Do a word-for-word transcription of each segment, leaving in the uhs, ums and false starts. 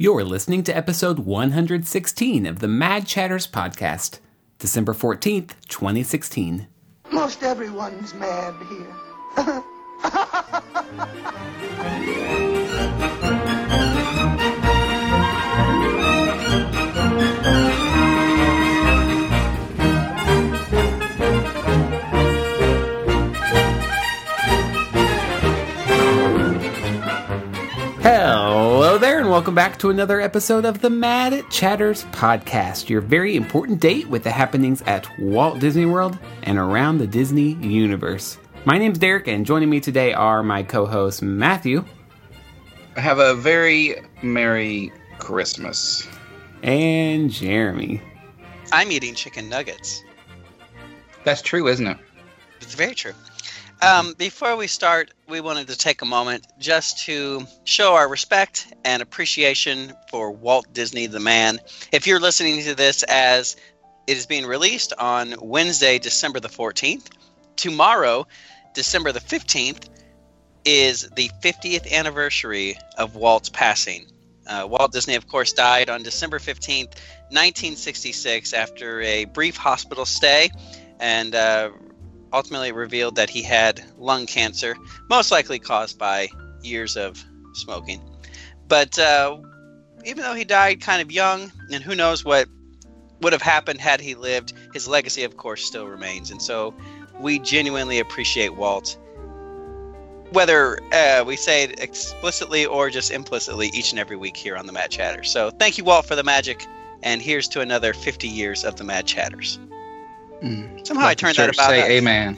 You're listening to episode one hundred sixteen of the Mad Chatters podcast, December fourteenth, twenty sixteen. Most everyone's mad here. Hello there, and welcome back to another episode of the Mad Chatters podcast, your very important date with the happenings at Walt Disney World and around the Disney universe. My name's Derek, and joining me today are my co-hosts Matthew. Have a very Merry Christmas. And Jeremy. I'm eating chicken nuggets. That's true, isn't it? It's very true. Um, before we start, we wanted to take a moment just to show our respect and appreciation for Walt Disney the man. If you're listening to this as it is being released on Wednesday, December the fourteenth, tomorrow, December the fifteenth, is the fiftieth anniversary of Walt's passing. Uh, Walt Disney, of course, died on December fifteenth, nineteen sixty-six, after a brief hospital stay, and uh, ultimately revealed that he had lung cancer, most likely caused by years of smoking. But uh, even though he died kind of young, and who knows what would have happened had he lived, his legacy, of course, still remains. And so we genuinely appreciate Walt, whether uh, we say it explicitly or just implicitly each and every week here on the Mad Chatters. So thank you, Walt, for the magic, and here's to another fifty years of the Mad Chatters. Mm. Somehow I turned that about Say us. amen.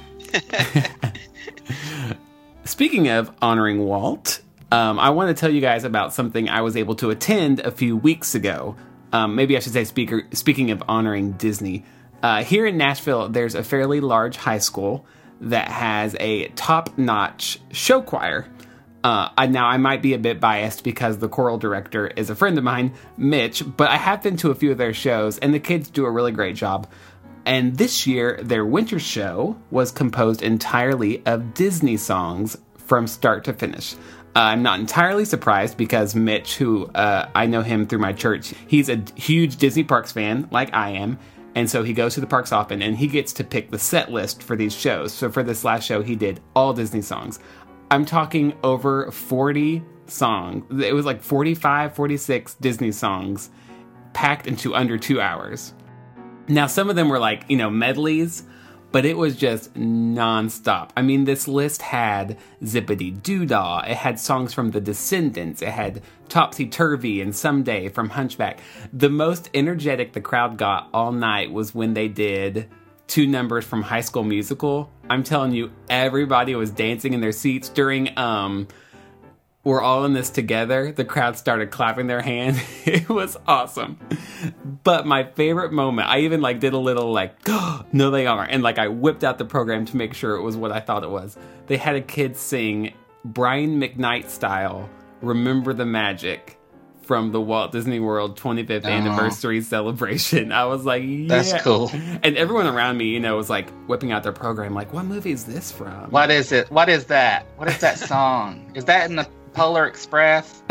Speaking of honoring Walt, um, I want to tell you guys about something I was able to attend a few weeks ago. Um, maybe I should say speaker, speaking of honoring Disney. Uh, here in Nashville, there's a fairly large high school that has a top-notch show choir. Uh, I, now, I might be a bit biased because the choral director is a friend of mine, Mitch, but I have been to a few of their shows, and the kids do a really great job. And this year, their winter show was composed entirely of Disney songs from start to finish. Uh, I'm not entirely surprised because Mitch, who uh, I know him through my church, he's a huge Disney Parks fan, like I am. And so he goes to the parks often, and he gets to pick the set list for these shows. So for this last show, he did all Disney songs. I'm talking over forty songs. It was like forty-five, forty-six Disney songs packed into under two hours. Now, some of them were like, you know, medleys, but it was just nonstop. I mean, this list had Zippity Doo-Dah, it had songs from The Descendants, it had Topsy Turvy and Someday from Hunchback. The most energetic the crowd got all night was when they did two numbers from High School Musical. I'm telling you, everybody was dancing in their seats during, um... We're all in this together. The crowd started clapping their hands. It was awesome. But my favorite moment, I even like did a little like, oh, no they aren't. And like I whipped out the program to make sure it was what I thought it was. They had a kid sing Brian McKnight style, Remember the Magic from the Walt Disney World twenty-fifth oh. anniversary celebration. I was like, yeah. That's cool. And everyone around me, you know, was like whipping out their program. Like, what movie is this from? What is it? What is that? What is that song? Is that in the Polar Express?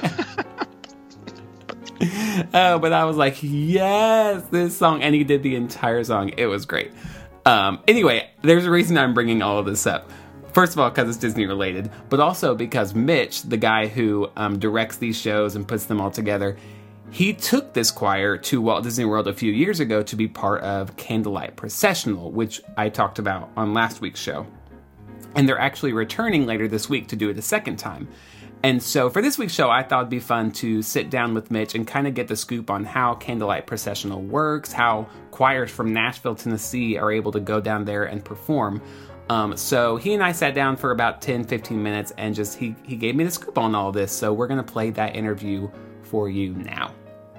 Oh, but I was like, yes, this song. And he did the entire song. It was great. Um, anyway, there's a reason I'm bringing all of this up. First of all, because it's Disney related, but also because Mitch, the guy who um, directs these shows and puts them all together, he took this choir to Walt Disney World a few years ago to be part of Candlelight Processional, which I talked about on last week's show. And they're actually returning later this week to do it a second time. And so for this week's show, I thought it'd be fun to sit down with Mitch and kind of get the scoop on how Candlelight Processional works, how choirs from Nashville, Tennessee are able to go down there and perform. Um, so he and I sat down for about ten, fifteen minutes and just he, he gave me the scoop on all this. So we're going to play that interview for you now.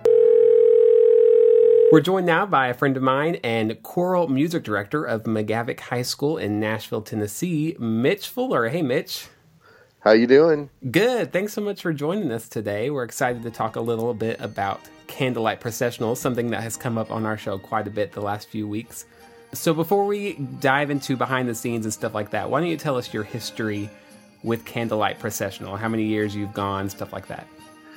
We're joined now by a friend of mine and choral music director of McGavick High School in Nashville, Tennessee, Mitch Fuller. Hey, Mitch. How you doing? Good. Thanks so much for joining us today. We're excited to talk a little bit about Candlelight Processional, something that has come up on our show quite a bit the last few weeks. So before we dive into behind the scenes and stuff like that, why don't you tell us your history with Candlelight Processional, how many years you've gone, stuff like that?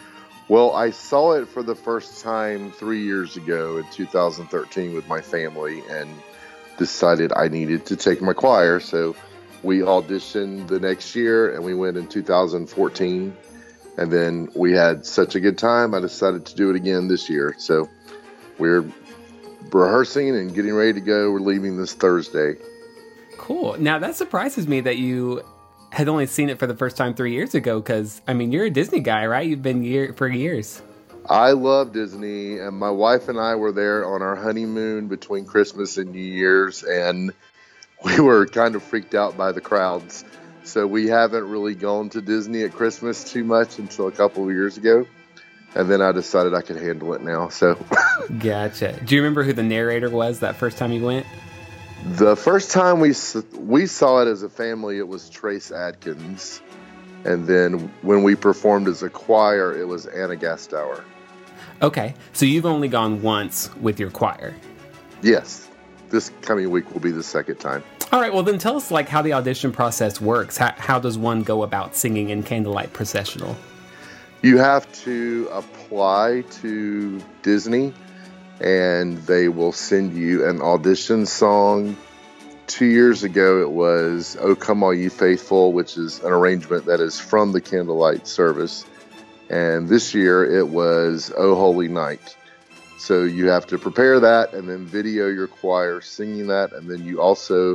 Well, I saw it for the first time three years ago in two thousand thirteen with my family and decided I needed to take my choir. So we auditioned the next year and we went in two thousand fourteen. And then we had such a good time, I decided to do it again this year. So we're rehearsing and getting ready to go. We're leaving this Thursday. Cool. Now, that surprises me that you had only seen it for the first time three years ago, because, I mean, you're a Disney guy, right? You've been here for years. I love Disney, and my wife and I were there on our honeymoon between Christmas and New Year's, and we were kind of freaked out by the crowds. So we haven't really gone to Disney at Christmas too much until a couple of years ago. And then I decided I could handle it now. So Gotcha. Do you remember who the narrator was that first time you went? The first time we we saw it as a family, it was Trace Adkins. And then when we performed as a choir, it was Anna Gastower. Okay. So you've only gone once with your choir. Yes. This coming week will be the second time. All right, well then tell us like how the audition process works. How, how does one go about singing in Candlelight Processional? You have to apply to Disney, and they will send you an audition song. Two years ago, it was "Oh Come All Ye Faithful," which is an arrangement that is from the Candlelight service. And this year, it was "Oh Holy Night." So you have to prepare that and then video your choir singing that, and then you also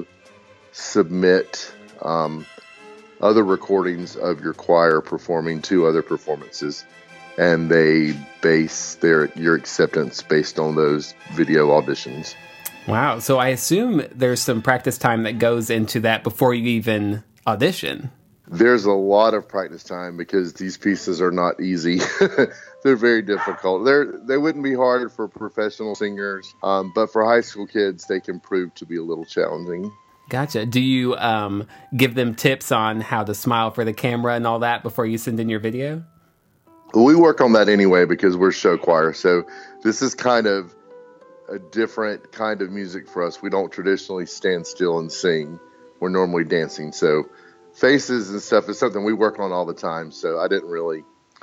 submit um, other recordings of your choir performing two other performances, and they base their your acceptance based on those video auditions. Wow. So I assume there's some practice time that goes into that before you even audition. There's a lot of practice time because these pieces are not easy. They're very difficult. They're, they wouldn't be hard for professional singers, um, but for high school kids, they can prove to be a little challenging. Gotcha. Do you um, give them tips on how to smile for the camera and all that before you send in your video? We work on that anyway because we're show choir. So this is kind of a different kind of music for us. We don't traditionally stand still and sing. We're normally dancing. So faces and stuff is something we work on all the time. So I didn't really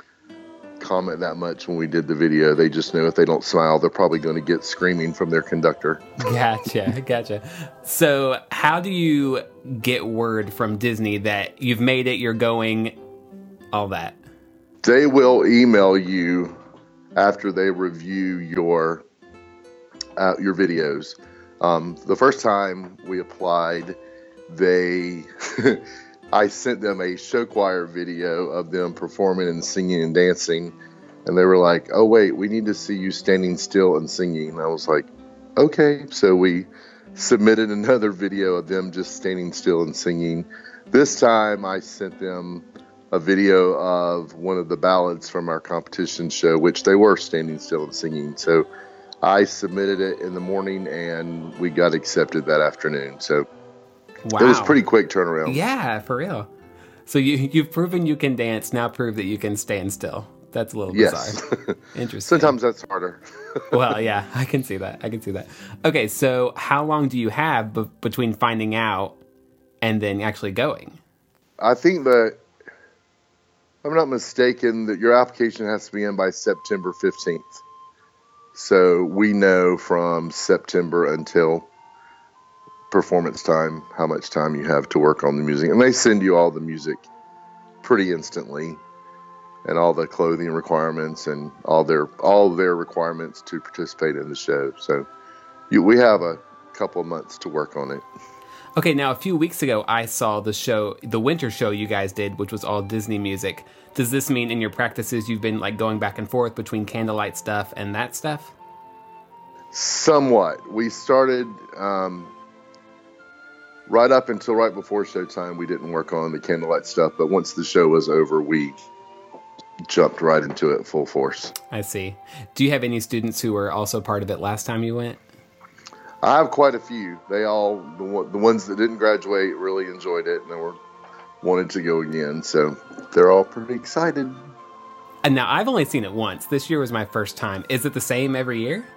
comment that much when we did the video. They just know if they don't smile, they're probably going to get screaming from their conductor. Gotcha, gotcha. So how do you get word from Disney that you've made it, you're going, all that? They will email you after they review your uh, your videos. Um, the first time we applied, they I sent them a show choir video of them performing and singing and dancing, and they were like, "Oh wait, we need to see you standing still and singing." And I was like, "Okay." So we submitted another video of them just standing still and singing. This time I sent them a video of one of the ballads from our competition show, which they were standing still and singing. So I submitted it in the morning and we got accepted that afternoon. So wow. It was pretty quick turnaround. Yeah, for real. So you, you've proven you can dance, now prove that you can stand still. That's a little yes. bizarre. Interesting. Sometimes that's harder. Well, yeah, I can see that. I can see that. Okay, so how long do you have be- between finding out and then actually going? I think that, if I'm not mistaken, that your application has to be in by September fifteenth. So we know from September until performance time how much time you have to work on the music. And they send you all the music pretty instantly, and all the clothing requirements and all their all their requirements to participate in the show. So you, we have a couple of months to work on it. Okay, now a few weeks ago, I saw the show, the winter show you guys did, which was all Disney music. Does this mean in your practices you've been like going back and forth between Candlelight stuff and that stuff? Somewhat. We started um, right up until right before showtime. We didn't work on the Candlelight stuff, but once the show was over, we jumped right into it full force. I see. Do you have any students who were also part of it last time you went? I have quite a few. They all, the, the ones that didn't graduate really enjoyed it and they were wanted to go again. So they're all pretty excited. And now I've only seen it once. This year was my first time. Is it the same every year?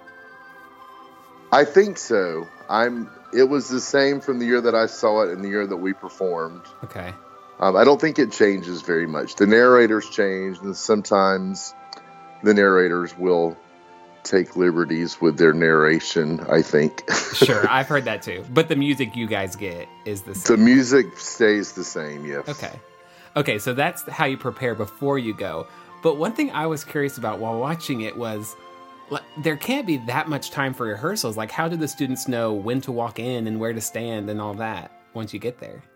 I think so. I'm. It was the same from the year that I saw it and the year that we performed. Okay. Um, I don't think it changes very much. The narrators change, and sometimes the narrators will take liberties with their narration, I think. Sure, I've heard that too. But the music you guys get is the same. The music stays the same, yes. Okay. Okay, so that's how you prepare before you go. But one thing I was curious about while watching it was, like, there can't be that much time for rehearsals. Like, how do the students know when to walk in and where to stand and all that once you get there?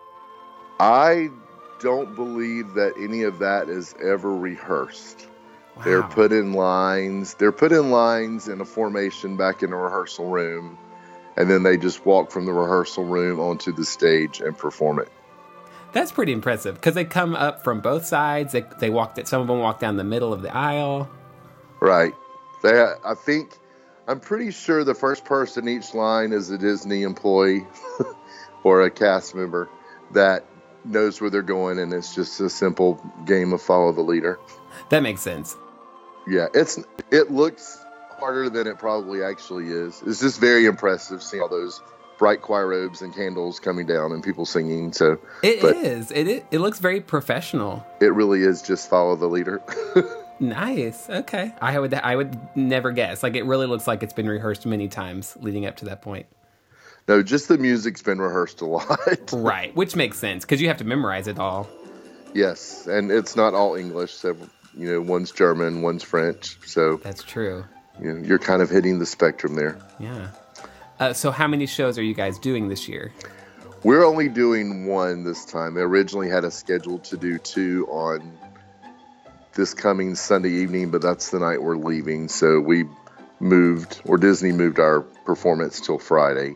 I don't believe that any of that is ever rehearsed. Wow. They're put in lines. They're put in lines in a formation back in the rehearsal room, and then they just walk from the rehearsal room onto the stage and perform it. That's pretty impressive because they come up from both sides. They they walk. Some of them walk down the middle of the aisle. Right. They. I think. I'm pretty sure the first person each line is a Disney employee or a cast member that knows where they're going, and it's just a simple game of follow the leader. That makes sense. Yeah, it's it looks harder than it probably actually is. It's just very impressive seeing all those bright choir robes and candles coming down and people singing. So it is. It is. It looks very professional. It really is just follow the leader. Nice. Okay. I would. I would never guess. Like, it really looks like it's been rehearsed many times leading up to that point. No, just the music's been rehearsed a lot. Right, which makes sense because you have to memorize it all. Yes, and it's not all English. So, you know, one's German, one's French. So that's true. You know, you're kind of hitting the spectrum there. Yeah. Uh, so how many shows are you guys doing this year? We're only doing one this time. They originally had a schedule to do two on this coming Sunday evening, but that's the night we're leaving. So we moved, or Disney moved our performance till Friday.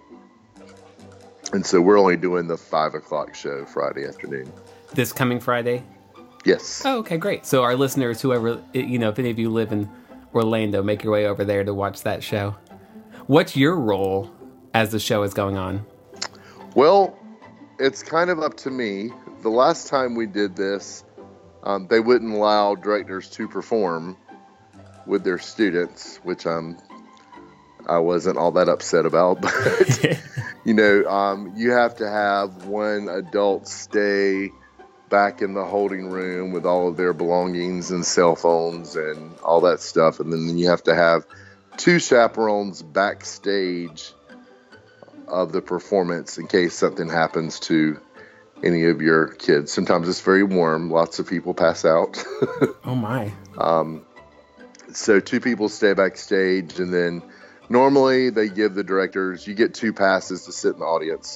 And so we're only doing the five o'clock show Friday afternoon. This coming Friday? Yes. Oh, okay, great. So our listeners, whoever, you know, if any of you live in Orlando, make your way over there to watch that show. What's your role as the show is going on? Well, it's kind of up to me. The last time we did this, um, they wouldn't allow directors to perform with their students, which I'm, I wasn't all that upset about. But, you know, um, you have to have one adult stay back in the holding room with all of their belongings and cell phones and all that stuff. And then you have to have two chaperones backstage of the performance in case something happens to any of your kids. Sometimes it's very warm. Lots of people pass out. Oh, my. Um, so two people stay backstage, and then normally they give the directors, you get two passes to sit in the audience.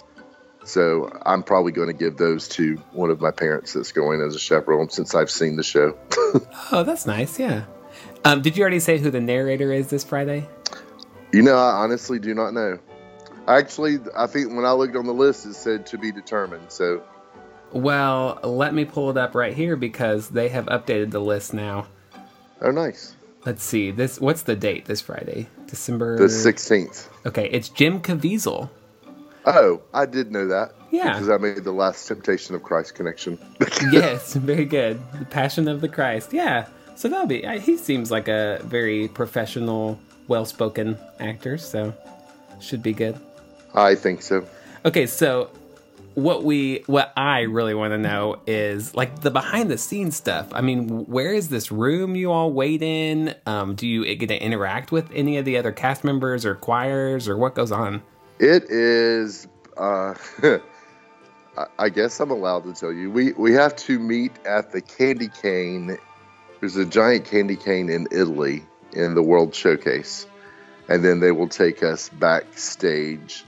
So I'm probably going to give those to one of my parents that's going as a chaperone since I've seen the show. Oh, that's nice. Yeah. Um, did you already say who the narrator is this Friday? You know, I honestly do not know. Actually, I think when I looked on the list, it said to be determined. So, well, let me pull it up right here because they have updated the list now. Oh, nice. Let's see. This what's the date this Friday? December the sixteenth. Okay, it's Jim Caviezel. Oh, I did know that. Yeah. Because I made the Last Temptation of Christ connection. Yes, very good. The Passion of the Christ. Yeah. So that'll be, he seems like a very professional, well-spoken actor, so should be good. I think so. Okay, so what we, what I really want to know is like the behind-the-scenes stuff. I mean, where is this room you all wait in? Um, do you get to interact with any of the other cast members or choirs, or what goes on? It is, uh, I guess I'm allowed to tell you, we, we have to meet at the Candy Cane. There's a giant candy cane in Italy in the World Showcase. And then they will take us backstage.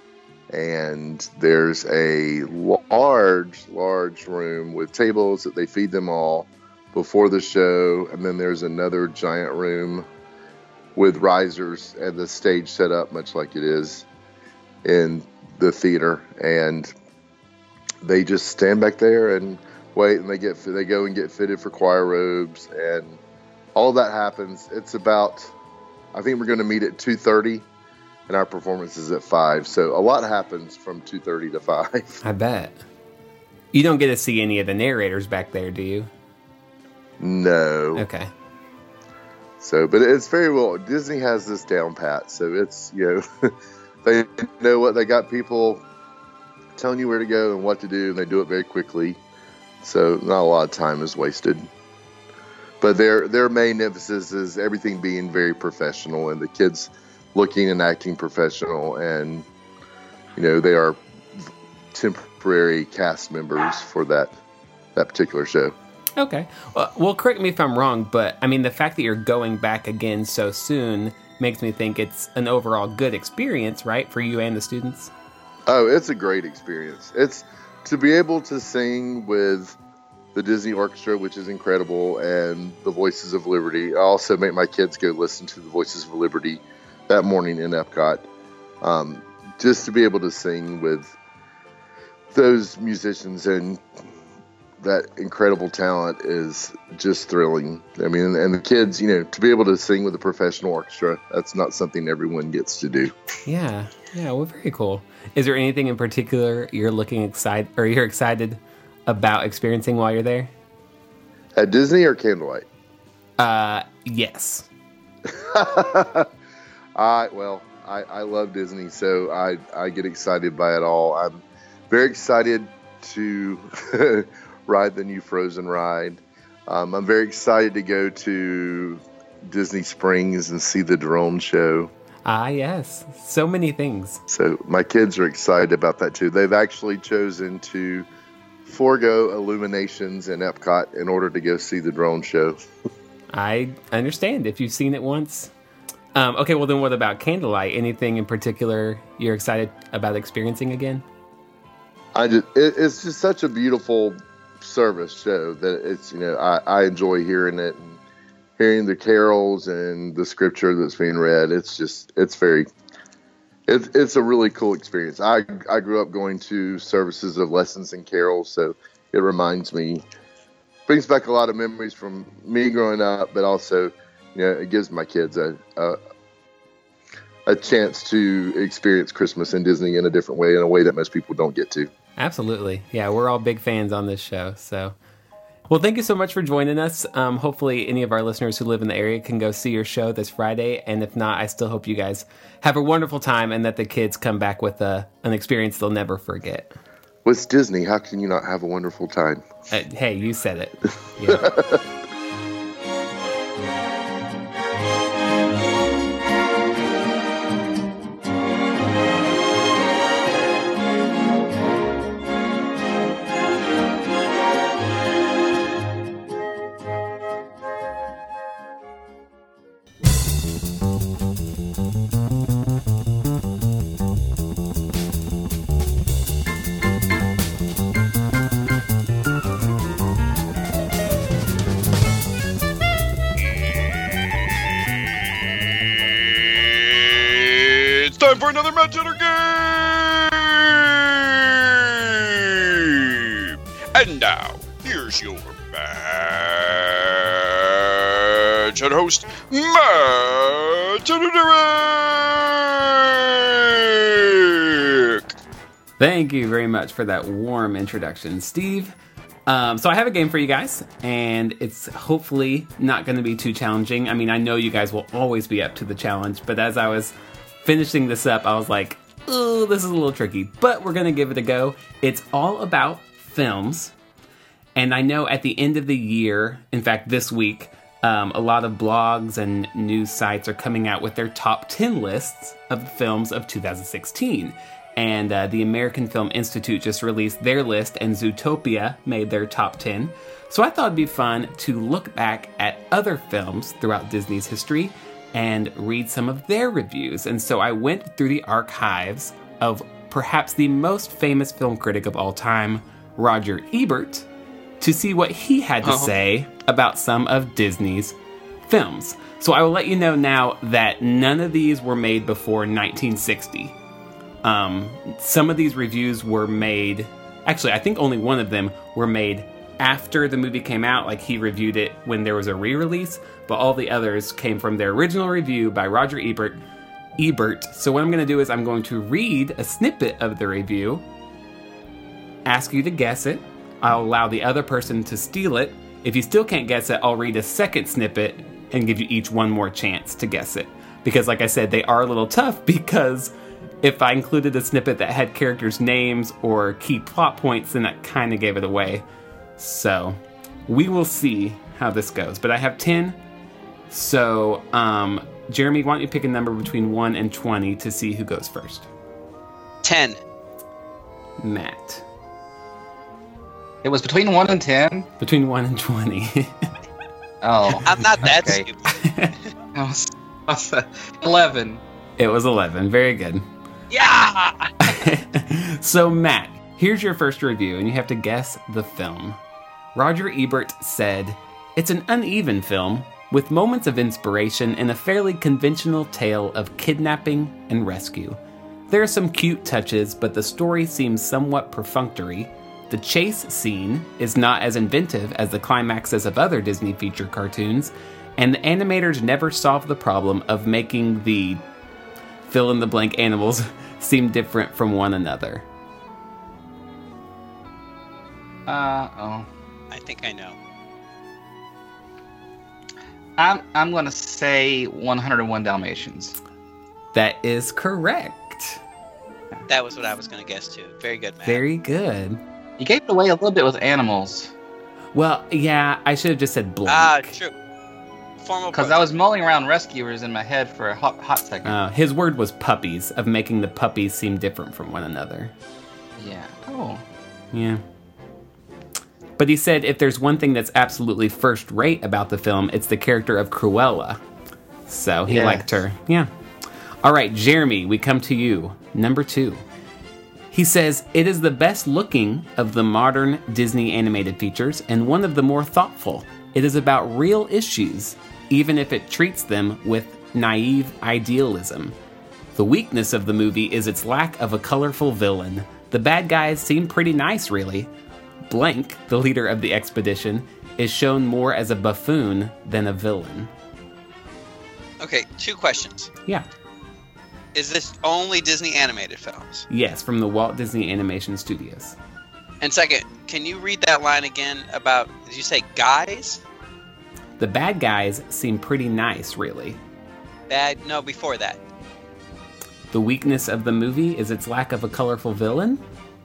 And there's a large, large room with tables that they feed them all before the show. And then there's another giant room with risers and the stage set up much like it is in the theater. And they just stand back there and wait, and they get they go and get fitted for choir robes, and all that happens. It's about, I think we're going to meet at two thirty, and our performance is at five. So a lot happens from two thirty to five. I bet. You don't get to see any of the narrators back there, do you? No. Okay. So, but it's very well, Disney has this down pat. So it's, you know, they know what, they got people telling you where to go and what to do, and they do it very quickly. So not a lot of time is wasted. but their their main emphasis is everything being very professional and the kids looking and acting professional, and you know they are temporary cast members for that that particular show. Okay. Well, well, correct me if I'm wrong, but I mean the fact that you're going back again so soon makes me think it's an overall good experience, right, for you and the students? Oh, it's a great experience. It's to be able to sing with the Disney Orchestra, which is incredible, and the Voices of Liberty. I also make my kids go listen to the Voices of Liberty that morning in Epcot. Um, just to be able to sing with those musicians and that incredible talent is just thrilling. I mean, and the kids, you know, to be able to sing with a professional orchestra, that's not something everyone gets to do. Yeah. Yeah. Well, very cool. Is there anything in particular you're looking excited or you're excited about experiencing while you're there? At Disney or Candlelight? Uh, yes. I, well, I, I love Disney, so I, I get excited by it all. I'm very excited to ride the new Frozen ride. Um, I'm very excited to go to Disney Springs and see the drone show. Ah, yes. So many things. So my kids are excited about that too. They've actually chosen to forego Illuminations in Epcot in order to go see the drone show. I understand if you've seen it once. Um, okay, well then what about Candlelight? Anything in particular you're excited about experiencing again? I just, it, it's just such a beautiful service show that it's, you know, I, I enjoy hearing it and hearing the carols and the scripture that's being read. It's just, it's very, it's, it's a really cool experience. I, I grew up going to services of lessons and carols, so it reminds me, brings back a lot of memories from me growing up, but also, you know, it gives my kids a, a, a chance to experience Christmas in Disney in a different way, in a way that most people don't get to. Absolutely. Yeah, we're all big fans on this show. So, well, thank you so much for joining us. Um, hopefully any of our listeners who live in the area can go see your show this Friday. And if not, I still hope you guys have a wonderful time and that the kids come back with a, an experience they'll never forget. With Disney, how can you not have a wonderful time? Uh, hey, you said it. Yeah. Time for another Match Hunter game! And now, here's your Match Hunter host, Match Hunter Derek! Thank you very much for that warm introduction, Steve. Um, so I have a game for you guys, and it's hopefully not going to be too challenging. I mean, I know you guys will always be up to the challenge, but as I was finishing this up, I was like, oh, this is a little tricky, but we're going to give it a go. It's all about films. And I know at the end of the year, in fact, this week, um, a lot of blogs and news sites are coming out with their top ten lists of the films of two thousand sixteen. And uh, the American Film Institute just released their list, and Zootopia made their top ten. So I thought it'd be fun to look back at other films throughout Disney's history and read some of their reviews. And so I went through the archives of perhaps the most famous film critic of all time, Roger Ebert, to see what he had to oh. say about some of Disney's films. So I will let you know now that none of these were made before nineteen sixty. Um, some of these reviews were made, actually, I think only one of them were made after the movie came out, like he reviewed it when there was a re-release, but all the others came from their original review by Roger Ebert. Ebert. So what I'm going to do is I'm going to read a snippet of the review, ask you to guess it. I'll allow the other person to steal it. If you still can't guess it, I'll read a second snippet and give you each one more chance to guess it. Because like I said, they are a little tough because if I included a snippet that had characters' names or key plot points, then that kind of gave it away. So, we will see how this goes, but I have ten. So, um, Jeremy, why don't you pick a number between one and twenty to see who goes first? ten. Matt. It was between one and ten. Between one and twenty. Oh, I'm not that okay. stupid. I was, I was, uh, eleven. It was eleven. Very good. Yeah! So, Matt, here's your first review, and you have to guess the film. Roger Ebert said, "It's an uneven film, with moments of inspiration and a fairly conventional tale of kidnapping and rescue. There are some cute touches, but the story seems somewhat perfunctory. The chase scene is not as inventive as the climaxes of other Disney feature cartoons, and the animators never solve the problem of making the fill-in-the-blank animals seem different from one another." Uh oh. I think I know. I'm I'm gonna say one oh one Dalmatians. That is correct. That was what I was going to guess too. Very good, Matt. Very good. You gave it away a little bit with animals, Well, yeah, I should have just said blank. Ah, true. Formal because point. I was mulling around rescuers in my head for a hot hot second. Uh, his word was puppies, of making the puppies seem different from one another. Yeah. Oh. Yeah. But he said if there's one thing that's absolutely first rate about the film, it's the character of Cruella. So he Yes. liked her. Yeah. All right, Jeremy, we come to you. Number two. He says, "It is the best looking of the modern Disney animated features and one of the more thoughtful. It is about real issues, even if it treats them with naive idealism. The weakness of the movie is its lack of a colorful villain. The bad guys seem pretty nice, really. Blank, the leader of the expedition, is shown more as a buffoon than a villain." Okay, two questions. Yeah. Is this only Disney animated films? Yes, from the Walt Disney Animation Studios. And second, can you read that line again about, did you say guys? The bad guys seem pretty nice, really. Bad? No, before that. The weakness of the movie is its lack of a colorful villain?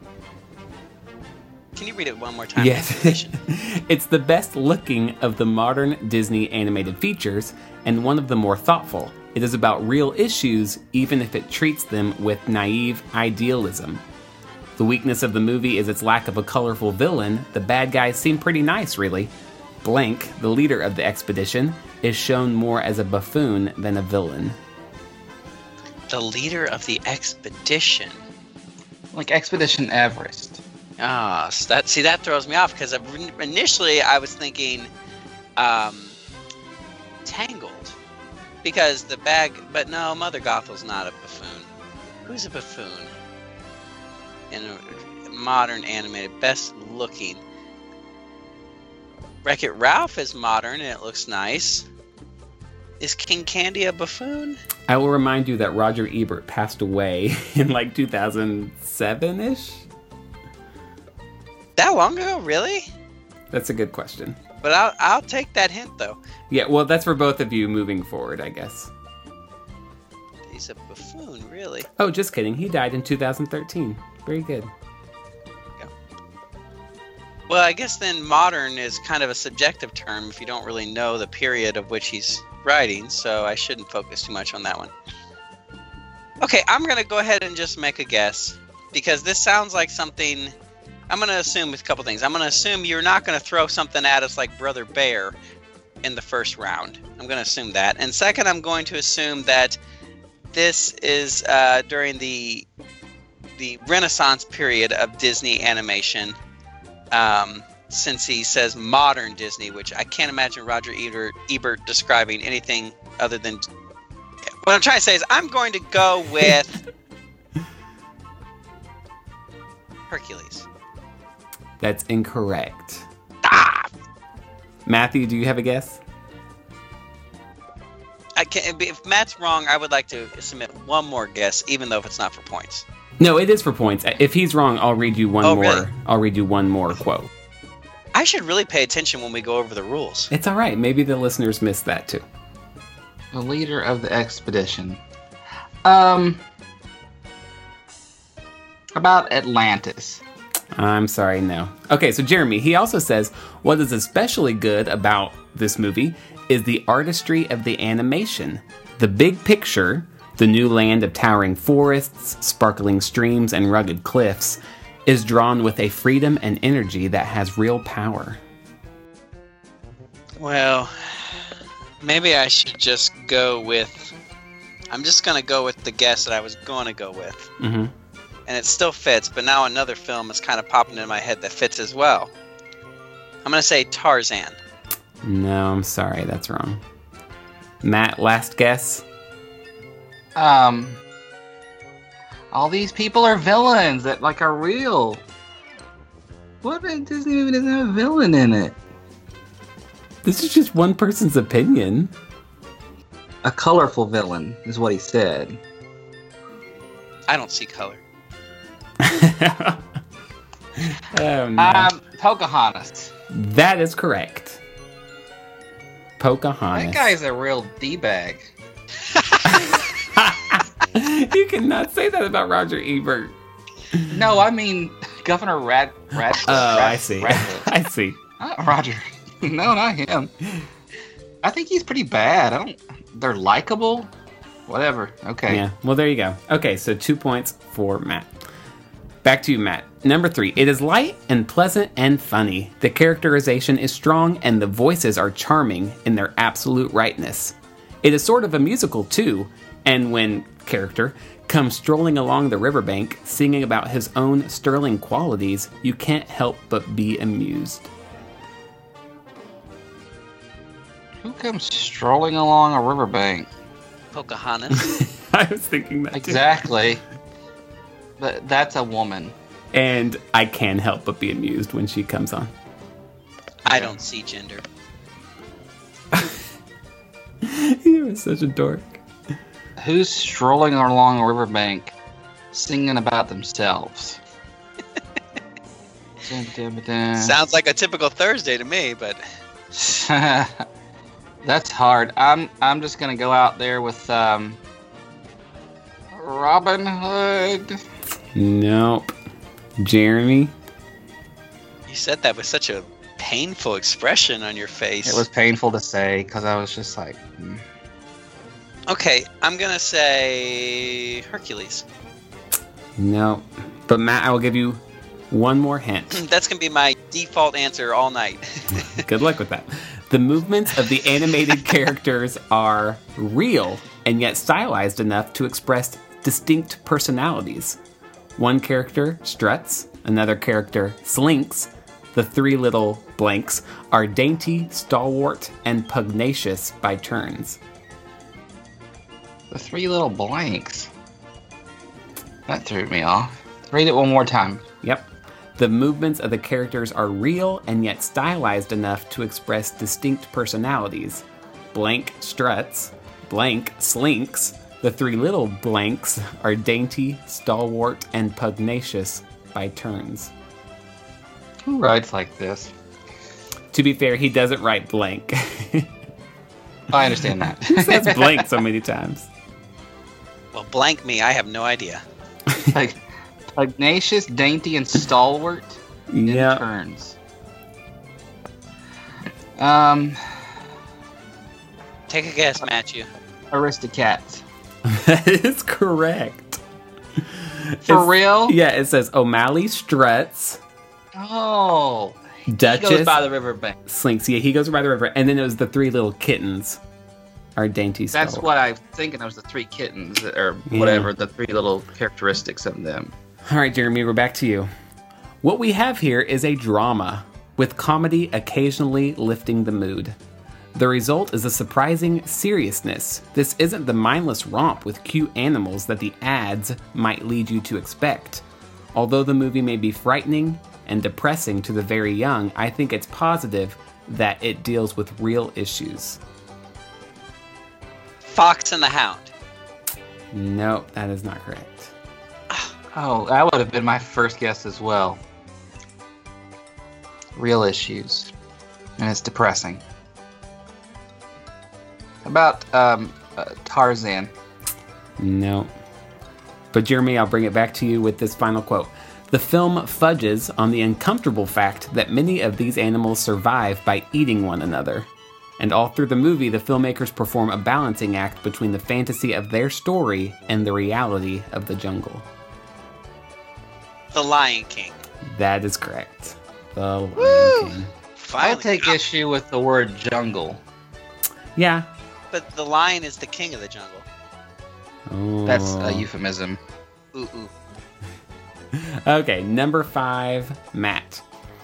Can you read it one more time? Yes. It's the best looking of the modern Disney animated features and one of the more thoughtful. It is about real issues, even if it treats them with naive idealism. The weakness of the movie is its lack of a colorful villain. The bad guys seem pretty nice, really. Blank, the leader of the expedition, is shown more as a buffoon than a villain. The leader of the expedition. Like Expedition Everest. Ah, so that see that throws me off because initially I was thinking um, Tangled, because the bag. But no, Mother Gothel's not a buffoon. Who's a buffoon in a modern animated? Best looking. Wreck-It Ralph is modern and it looks nice. Is King Candy a buffoon? I will remind you that Roger Ebert passed away in like two thousand seven-ish. That long ago, really? That's a good question. But I'll I'll take that hint though. Yeah, well, that's for both of you moving forward, I guess. He's a buffoon, really. Oh, just kidding. He died in two thousand thirteen. Very good. Well, I guess then modern is kind of a subjective term if you don't really know the period of which he's writing, so I shouldn't focus too much on that one. Okay, I'm going to go ahead and just make a guess, because this sounds like something... I'm going to assume a couple things. I'm going to assume you're not going to throw something at us like Brother Bear in the first round. I'm going to assume that. And second, I'm going to assume that this is uh, during the the Renaissance period of Disney animation. Um, since he says modern Disney, which I can't imagine Roger Ebert, Ebert describing anything other than... What I'm trying to say is I'm going to go with Hercules. That's incorrect. Ah! Matthew, do you have a guess? I can't, if Matt's wrong, I would like to submit one more guess, even though if it's not for points. No, it is for points. If he's wrong, I'll read you one Oh, more. really? I'll read you one more quote. I should really pay attention when we go over the rules. It's all right. Maybe the listeners missed that too. The leader of the expedition. Um. About Atlantis. I'm sorry, no. Okay, so Jeremy, he also says, what is especially good about this movie is the artistry of the animation. The big picture, the new land of towering forests, sparkling streams, and rugged cliffs, is drawn with a freedom and energy that has real power. Well, maybe I should just go with... I'm just going to go with the guess that I was going to go with. Mm-hmm. And it still fits, but now another film is kind of popping in my head that fits as well. I'm going to say Tarzan. No, I'm sorry, that's wrong. Matt, last guess? Um, all these people are villains that like are real. What if Disney movie doesn't have a villain in it? This is just one person's opinion. A colorful villain is what he said. I don't see color. Oh, no. Um, Pocahontas. That is correct. Pocahontas. That guy's a real d-bag. You cannot say that about Roger Ebert. No, I mean Governor Rad. Rad Oh, Rad- I see. Radcliffe. I see. Not Roger. No, not him. I think he's pretty bad. I don't. They're likable. Whatever. Okay. Yeah. Well, there you go. Okay, so two points for Matt. Back to you, Matt. Number three. It is light and pleasant and funny. The characterization is strong and the voices are charming in their absolute rightness. It is sort of a musical too, and when character comes strolling along the riverbank singing about his own sterling qualities, you can't help but be amused. Who comes strolling along a riverbank? Pocahontas. I was thinking that too. Exactly. But that's a woman. And I can't help but be amused when she comes on. I don't see gender. You are such a dork. Who's strolling along a riverbank singing about themselves? Dun, dun, dun, dun. Sounds like a typical Thursday to me, but That's hard. I'm I'm just gonna go out there with um, Robin Hood. Nope. Jeremy? you said that with such a painful expression on your face. It was painful to say because I was just like, mm. Okay, I'm going to say Hercules. Nope. But Matt, I will give you one more hint. That's going to be my default answer all night. Good luck with that. The movements of the animated characters are real and yet stylized enough to express distinct personalities. One character struts, another character slinks. The three little blanks are dainty, stalwart, and pugnacious by turns. The three little blanks. That threw me off. Read it one more time. Yep. The movements of the characters are real and yet stylized enough to express distinct personalities. Blank struts, blank slinks. The three little blanks are dainty, stalwart, and pugnacious by turns. Who writes like this? To be fair, he doesn't write blank. I understand that. He says blank so many times. Well, blank me, I have no idea. Like pugnacious, dainty, and stalwart in Yeah. turns. Um, Take a guess, Matthew. Aristocats. That is correct. For It's- real? Yeah, it says O'Malley struts, Oh. He Duchess goes by the riverbank. slinks. Yeah, he goes by the river. And then it was the three little kittens are dainty That's stalwart. what I was thinking. It was the three kittens, or Yeah. whatever, the three little characteristics of them. All right, Jeremy, we're back to you. What we have here is a drama, with comedy occasionally lifting the mood. The result is a surprising seriousness. This isn't the mindless romp with cute animals that the ads might lead you to expect. Although the movie may be frightening and depressing to the very young, I think it's positive that it deals with real issues. Fox and the Hound. Nope, that is not correct. Oh, that would have been my first guess as well. Real issues. And it's depressing. About um, uh, Tarzan. No. But Jeremy, I'll bring it back to you with this final quote. The film fudges on the uncomfortable fact that many of these animals survive by eating one another. And all through the movie, the filmmakers perform a balancing act between the fantasy of their story and the reality of the jungle. The Lion King. That is correct. The Lion Woo! King. I Finally. take issue with the word jungle. Yeah. But the lion is the king of the jungle. Oh. That's a euphemism. Ooh, ooh. Okay, number five, Matt.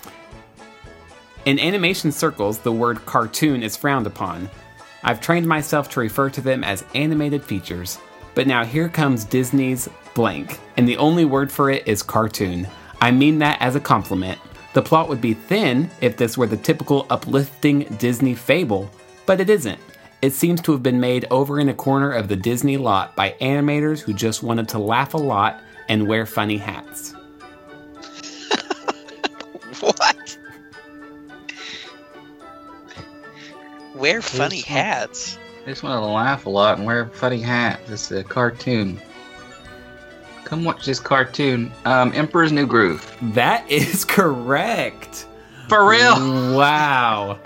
In animation circles, the word cartoon is frowned upon. I've trained myself to refer to them as animated features. But now here comes Disney's blank, and the only word for it is cartoon. I mean that as a compliment. The plot would be thin if this were the typical uplifting Disney fable, but it isn't. It seems to have been made over in a corner of the Disney lot by animators who just wanted to laugh a lot and wear funny hats. What? Wear funny Yes, hats. I just want to laugh a lot and wear funny hats. It's a cartoon. Come watch this cartoon. Um, Emperor's New Groove. That is correct. For real? Wow.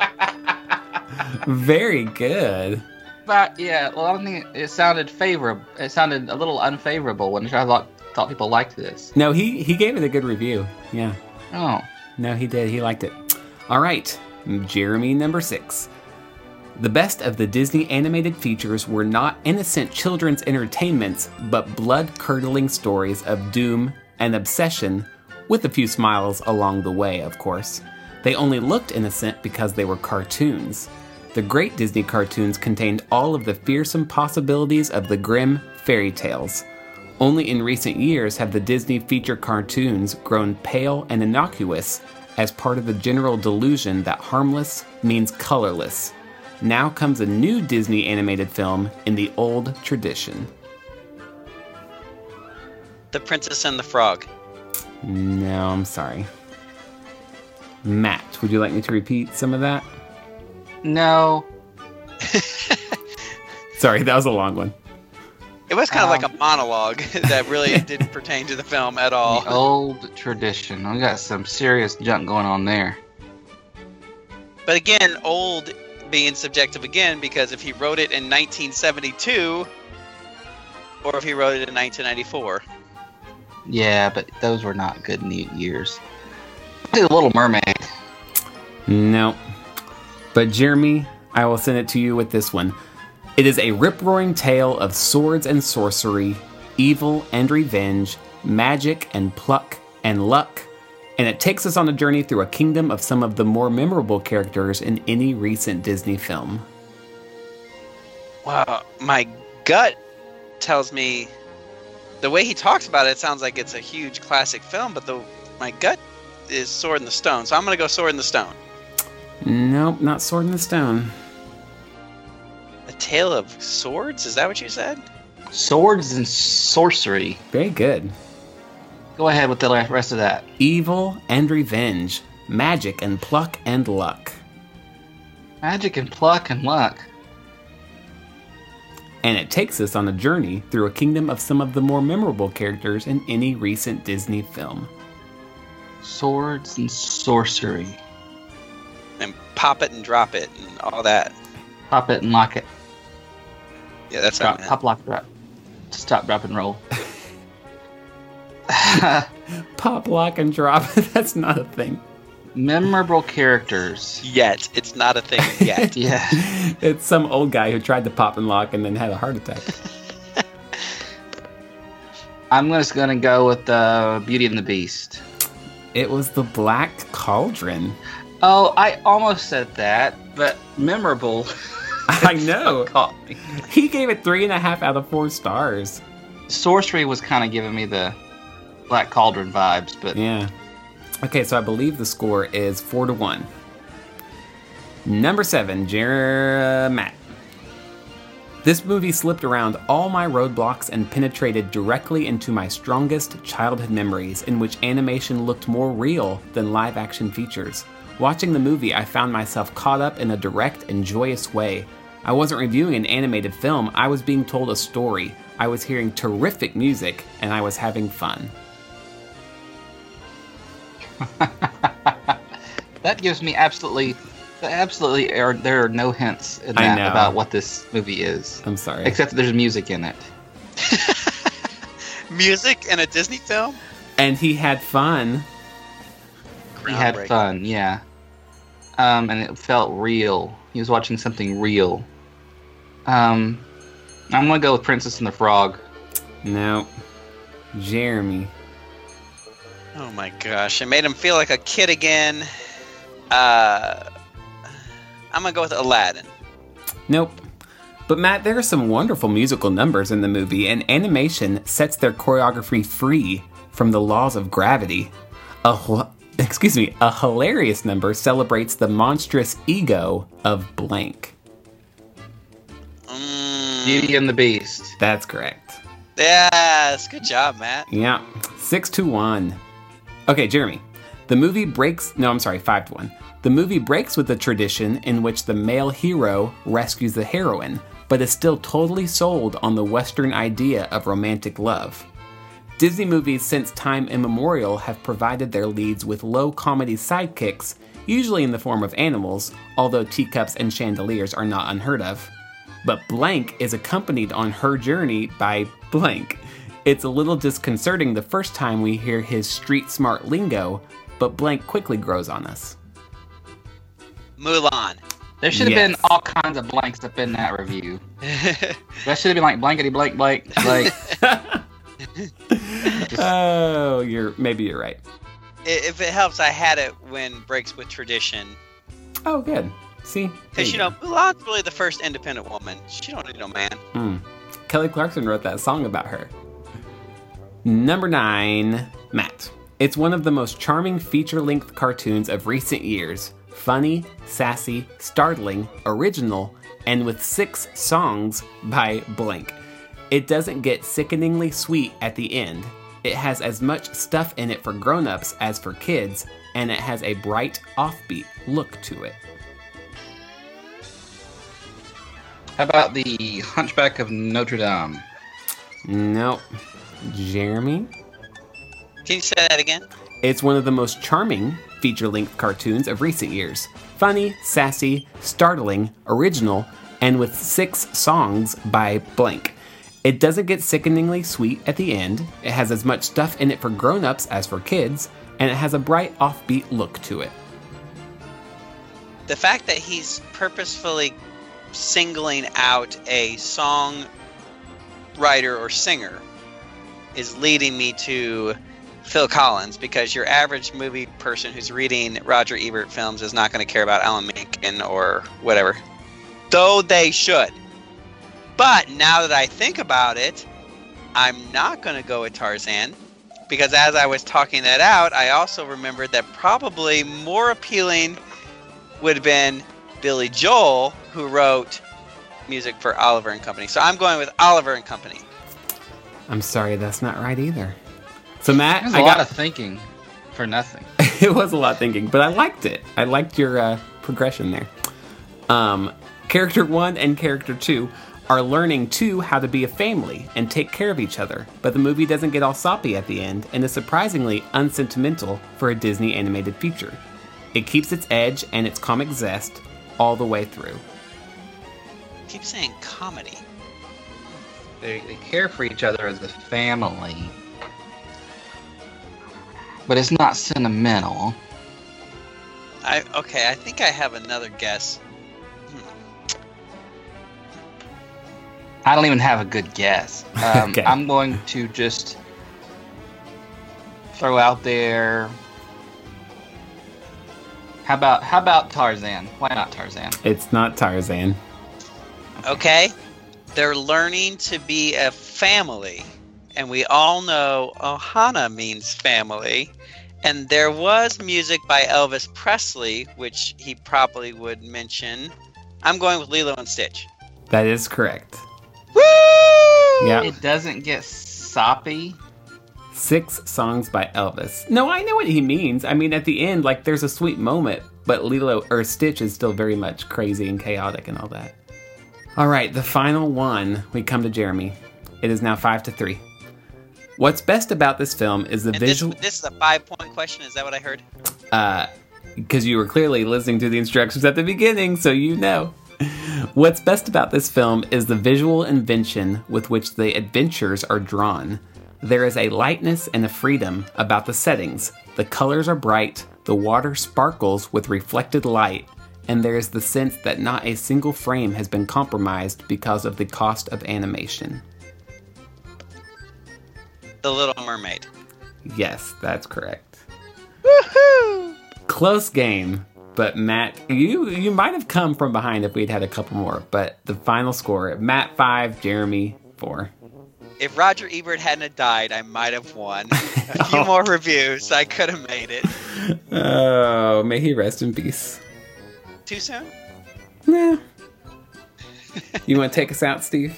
Very good. But yeah, well, I don't think it, it sounded favorable. It sounded a little unfavorable when I thought thought people liked this. No, he, he gave it a good review. Yeah. Oh, No, he did. He liked it. All right. Jeremy, number six. The best of the Disney animated features were not innocent children's entertainments, but blood-curdling stories of doom and obsession, with a few smiles along the way, of course. They only looked innocent because they were cartoons. The great Disney cartoons contained all of the fearsome possibilities of the grim fairy tales. Only in recent years have the Disney feature cartoons grown pale and innocuous as part of the general delusion that harmless means colorless. Now comes a new Disney animated film in the old tradition. The Princess and the Frog. No, I'm sorry. Matt, would you like me to repeat some of that? no. Sorry, that was a long one. It was kind of Um, like a monologue that really didn't pertain to the film at all. The old tradition. We got some serious junk going on there. But again, old being subjective again, because if he wrote it in nineteen seventy-two, or if he wrote it in nineteen ninety-four. Yeah, but those were not good neat years. The Little Mermaid. No. But Jeremy, I will send it to you with this one. It is a rip-roaring tale of swords and sorcery, evil and revenge, magic and pluck and luck, and it takes us on a journey through a kingdom of some of the more memorable characters in any recent Disney film. Wow, my gut tells me the way he talks about it, it sounds like it's a huge classic film, but the my gut is Sword in the Stone, so I'm gonna go Sword in the Stone. Nope, not Sword in the Stone. A Tale of Swords? Is that what you said? Swords and sorcery. Very good. Go ahead with the rest of that. Evil and revenge, magic and pluck and luck. Magic and pluck and luck. And it takes us on a journey through a kingdom of some of the more memorable characters in any recent Disney film. Swords and sorcery. And pop it and drop it and all that. Pop it and lock it. Yeah, that's Drop, what I meant. pop, lock, drop. Stop, drop, and roll. Pop, lock, and drop. That's not a thing. Memorable characters. Yet. It's not a thing yet. Yeah. It's some old guy who tried to pop and lock and then had a heart attack. I'm just gonna go with uh, Beauty and the Beast. It was the Black Cauldron. Oh, I almost said that, but memorable. I know. Caught me. He gave it three and a half out of four stars. Sorcery was kind of giving me the Black Cauldron vibes, but Yeah. Okay, so I believe the score is four to one. Number seven, Jer- Matt. This movie slipped around all my roadblocks and penetrated directly into my strongest childhood memories, in which animation looked more real than live-action features. Watching the movie, I found myself caught up in a direct and joyous way. I wasn't reviewing an animated film, I was being told a story. I was hearing terrific music, and I was having fun. That gives me absolutely, absolutely, are, there are no hints in I that know. about what this movie is. I'm sorry. Except that there's music in it. Music in a Disney film? And he had fun. He had Groundbreaking. fun, yeah. Um, and it felt real. He was watching something real. Um, I'm gonna go with Princess and the Frog. No. Jeremy. Oh my gosh, it made him feel like a kid again. Uh, I'm gonna go with Aladdin. Nope. But Matt, there are some wonderful musical numbers in the movie, and animation sets their choreography free from the laws of gravity. A h- excuse me, a hilarious number celebrates the monstrous ego of blank. Mm, Beauty and the Beast. That's correct. yes, good job, Matt. Yeah, six to one. Okay, Jeremy. The movie breaks. No, I'm sorry, five to one. The movie breaks with the tradition in which the male hero rescues the heroine, but is still totally sold on the Western idea of romantic love. Disney movies since time immemorial have provided their leads with low comedy sidekicks, usually in the form of animals, although teacups and chandeliers are not unheard of. But Blank is accompanied on her journey by Blank. It's a little disconcerting the first time we hear his street smart lingo, but Blank quickly grows on us. Mulan. There should have Yes. been all kinds of blanks up in that review. That should have been like blankety blank blank. Like, Oh, you're maybe you're right. If it helps, I had it when breaks with tradition. Oh, good. See, There Because, you go. know, Mulan's really the first independent woman. She don't need no man. Hmm. Kelly Clarkson wrote that song about her. Number nine, Matt. It's one of the most charming feature-length cartoons of recent years. Funny, sassy, startling, original, and with six songs by Blank. It doesn't get sickeningly sweet at the end. It has as much stuff in it for grown-ups as for kids, and it has a bright, offbeat look to it. how about the Hunchback of Notre Dame? Nope. Jeremy? Can you say that again? It's one of the most charming feature-length cartoons of recent years. Funny, sassy, startling, original, and with six songs by Blank. It doesn't get sickeningly sweet at the end. It has as much stuff in it for grown-ups as for kids, and it has a bright, offbeat look to it. The fact that he's purposefully singling out a song writer or singer is leading me to Phil Collins, because your average movie person who's reading Roger Ebert films is not going to care about Alan Menken or whatever. Though they should. But now that I think about it, I'm not going to go with Tarzan, because as I was talking that out, I also remembered that probably more appealing would have been Billy Joel, who wrote music for Oliver and Company. So I'm going with Oliver and Company. I'm sorry, that's not right either. So Matt, There's a I lot got of thinking for nothing. it was a lot of thinking, but I liked it. I liked your uh, progression there. Um, character one and character two are learning too how to be a family and take care of each other, but the movie doesn't get all soppy at the end and is surprisingly unsentimental for a Disney animated feature. It keeps its edge and its comic zest all the way through. Keep saying comedy. They, they care for each other as a family. But it's not sentimental. I okay, I think I have another guess. I don't even have a good guess. Um, Okay. I'm going to just throw out there. How about how about Tarzan? Why not Tarzan? It's not Tarzan. Okay, they're learning to be a family, and we all know Ohana means family. And there was music by Elvis Presley, which he probably would mention. I'm going with Lilo and Stitch. That is correct. Woo! Yeah. It doesn't get soppy. Six songs by Elvis. No, I know what he means. I mean, at the end, like, there's a sweet moment, but Lilo or Stitch is still very much crazy and chaotic and all that. All right, the final one. We come to Jeremy. It is now five to three. What's best about this film is the And visual... this, this is a five-point question. Is that what I heard? Uh, because you were clearly listening to the instructions at the beginning, so you know. What's best about this film is the visual invention with which the adventures are drawn. There is a lightness and a freedom about the settings. The colors are bright, the water sparkles with reflected light, and there is the sense that not a single frame has been compromised because of the cost of animation. The Little Mermaid. Yes, that's correct. Woohoo! Close game, but Matt, you you might have come from behind if we'd had a couple more, but the final score, Matt five, Jeremy four. If Roger Ebert hadn't have died, I might have won. A few Oh. more reviews, I could have made it. Oh, may he rest in peace. Too soon? Nah. You want to take us out, Steve?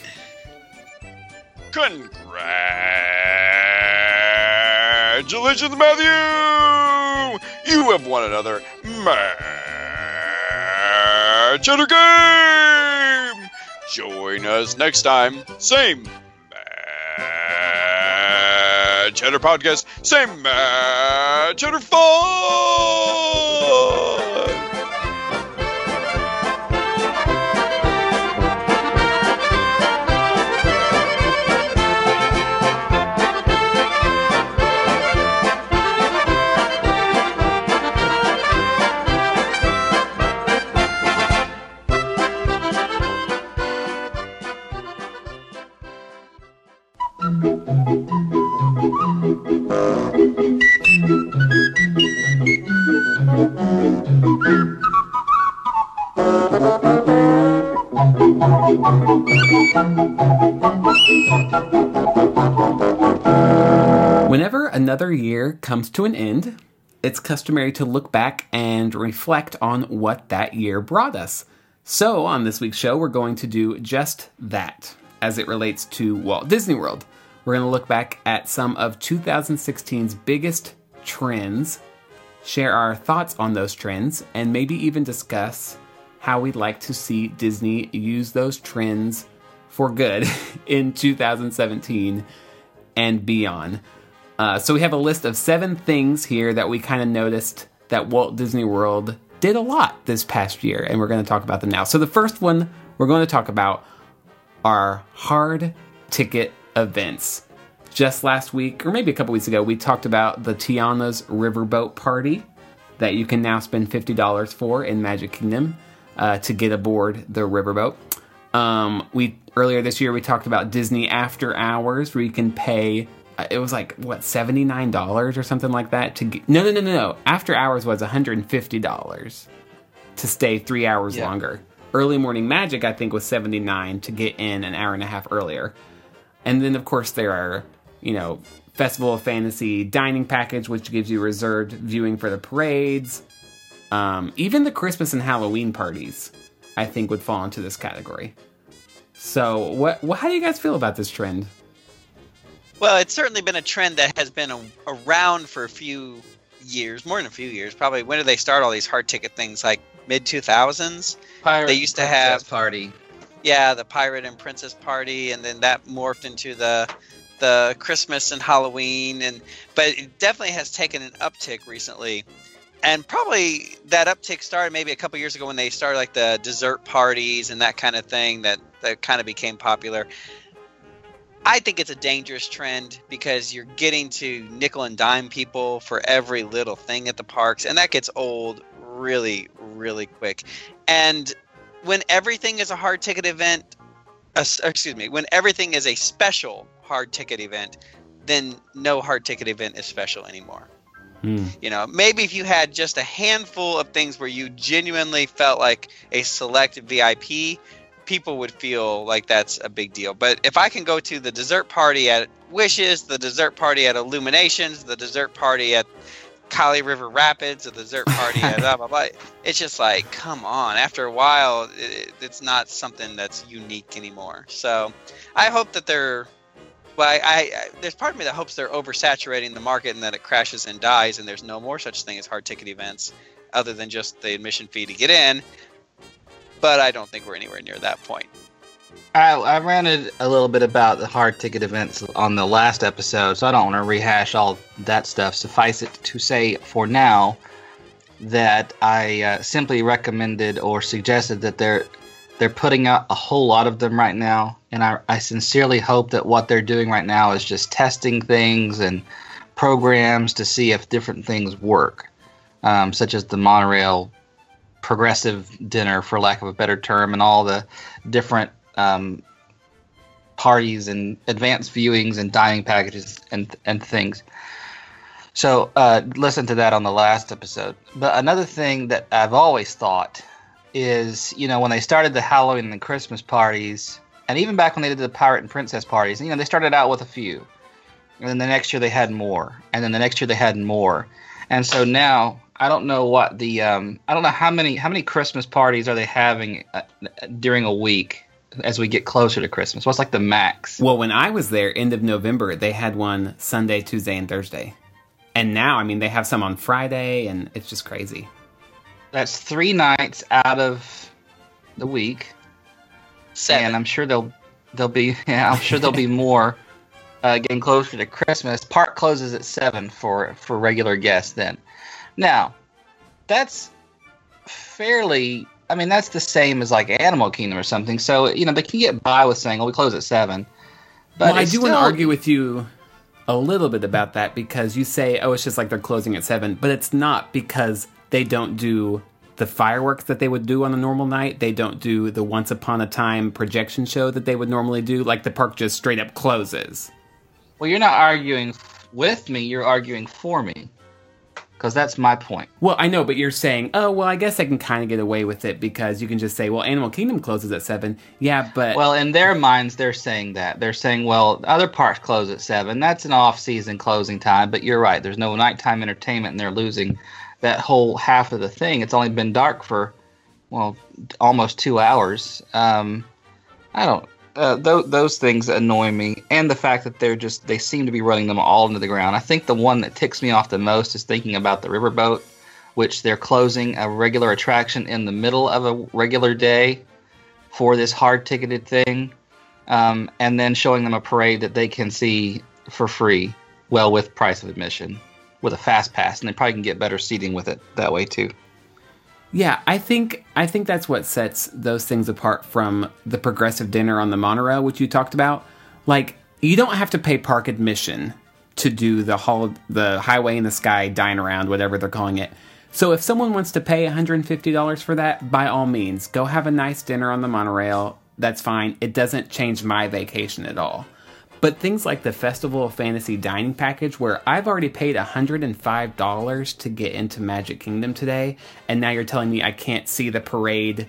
Congratulations, Matthew! You have won another Mad Cheddar game! Join us next time. Same Mad Cheddar podcast. Same Mad Cheddar fun! Whenever another year comes to an end, it's customary to look back and reflect on what that year brought us. So, on this week's show, we're going to do just that as it relates to Walt Disney World. We're going to look back at some of two thousand sixteen's biggest trends, share our thoughts on those trends, and maybe even discuss how we'd like to see Disney use those trends for good in two thousand seventeen and beyond. Uh, so we have a list of seven things here that we kind of noticed that Walt Disney World did a lot this past year, and we're going to talk about them now. So the first one we're going to talk about are hard ticket events. Just last week, or maybe a couple weeks ago, we talked about the Tiana's Riverboat Party that you can now spend fifty dollars for in Magic Kingdom uh, to get aboard the riverboat. Um, we earlier this year, we talked about Disney After Hours, where you can pay... It was like, what, seventy-nine dollars or something like that? To get, no, no, no, no, no. After Hours was one hundred fifty dollars to stay three hours Yeah. longer. Early Morning Magic, I think, was seventy-nine dollars to get in an hour and a half earlier. And then, of course, there are, you know, Festival of Fantasy dining package, which gives you reserved viewing for the parades. Um, even the Christmas and Halloween parties, I think, would fall into this category. So, what, what? How do you guys feel about this trend? Well, it's certainly been a trend that has been a, around for a few years, more than a few years. Probably, when did they start all these hard ticket things? Like mid two thousands? Pirate They used to Princess have- party. Yeah, the Pirate and Princess Party, and then that morphed into the the Christmas and Halloween, and but it definitely has taken an uptick recently. And probably that uptick started maybe a couple years ago when they started like the dessert parties and that kind of thing that, that kind of became popular. I think it's a dangerous trend because you're getting to nickel and dime people for every little thing at the parks, and that gets old really, really quick. And when everything is a hard ticket event, uh, excuse me, when everything is a special hard ticket event, then no hard ticket event is special anymore. Hmm. You know, maybe if you had just a handful of things where you genuinely felt like a select V I P, people would feel like that's a big deal. But if I can go to the dessert party at Wishes, the dessert party at Illuminations, the dessert party at Kali River Rapids, the dessert party at blah, blah, blah, it's just like, come on. After a while, it, it's not something that's unique anymore. So I hope that they're, well, I, I, I there's part of me that hopes they're oversaturating the market and that it crashes and dies and there's no more such thing as hard ticket events other than just the admission fee to get in. But I don't think we're anywhere near that point. I, I ranted a little bit about the hard ticket events on the last episode, so I don't want to rehash all that stuff. Suffice it to say, for now, that I uh, simply recommended or suggested that they're they're putting out a whole lot of them right now, and I, I sincerely hope that what they're doing right now is just testing things and programs to see if different things work, um, such as the monorail progressive dinner, for lack of a better term, and all the different um, parties and advanced viewings and dining packages and and things. So uh, listen to that on the last episode. But another thing that I've always thought is, you know, when they started the Halloween and Christmas parties, and even back when they did the Pirate and Princess parties, you know, they started out with a few. And then the next year they had more. And then the next year they had more. And so now, I don't know what the, um, I don't know how many, how many Christmas parties are they having uh, during a week as we get closer to Christmas? What's like the max? Well, when I was there, end of November, they had one Sunday, Tuesday, and Thursday. And now, I mean, they have some on Friday, and it's just crazy. That's three nights out of the week. Seven. And I'm sure they'll, they'll be, yeah, I'm sure there'll be more uh, getting closer to Christmas. Park closes at seven for, for regular guests then. Now, that's fairly, I mean, that's the same as like Animal Kingdom or something. So, you know, they can get by with saying, oh, we close at seven. But well, I do still want to argue with you a little bit about that, because you say, oh, it's just like they're closing at seven. But it's not, because they don't do the fireworks that they would do on a normal night. They don't do the Once Upon a Time projection show that they would normally do. Like, the park just straight up closes. Well, you're not arguing with me. You're arguing for me. Because that's my point. Well, I know, but you're saying, oh, well, I guess I can kind of get away with it, because you can just say, well, Animal Kingdom closes at seven. Yeah, but... Well, in their minds, they're saying that. They're saying, well, other parks close at seven. That's an off-season closing time, but you're right. There's no nighttime entertainment, and they're losing that whole half of the thing. It's only been dark for, well, almost two hours. Um, I don't... Uh, th- those things annoy me, and the fact that they're just, they seem to be running them all into the ground. I think the one that ticks me off the most is thinking about the riverboat, which they're closing a regular attraction in the middle of a regular day for this hard-ticketed thing, um, and then showing them a parade that they can see for free, well, with price of admission, with a fast pass, and they probably can get better seating with it that way, too. Yeah, I think I think that's what sets those things apart from the progressive dinner on the monorail, which you talked about. Like, you don't have to pay park admission to do the hall, the Highway in the Sky dine around, whatever they're calling it. So if someone wants to pay one hundred fifty dollars for that, by all means, go have a nice dinner on the monorail. That's fine. It doesn't change my vacation at all. But things like the Festival of Fantasy dining package, where I've already paid one hundred five dollars to get into Magic Kingdom today, and now you're telling me I can't see the parade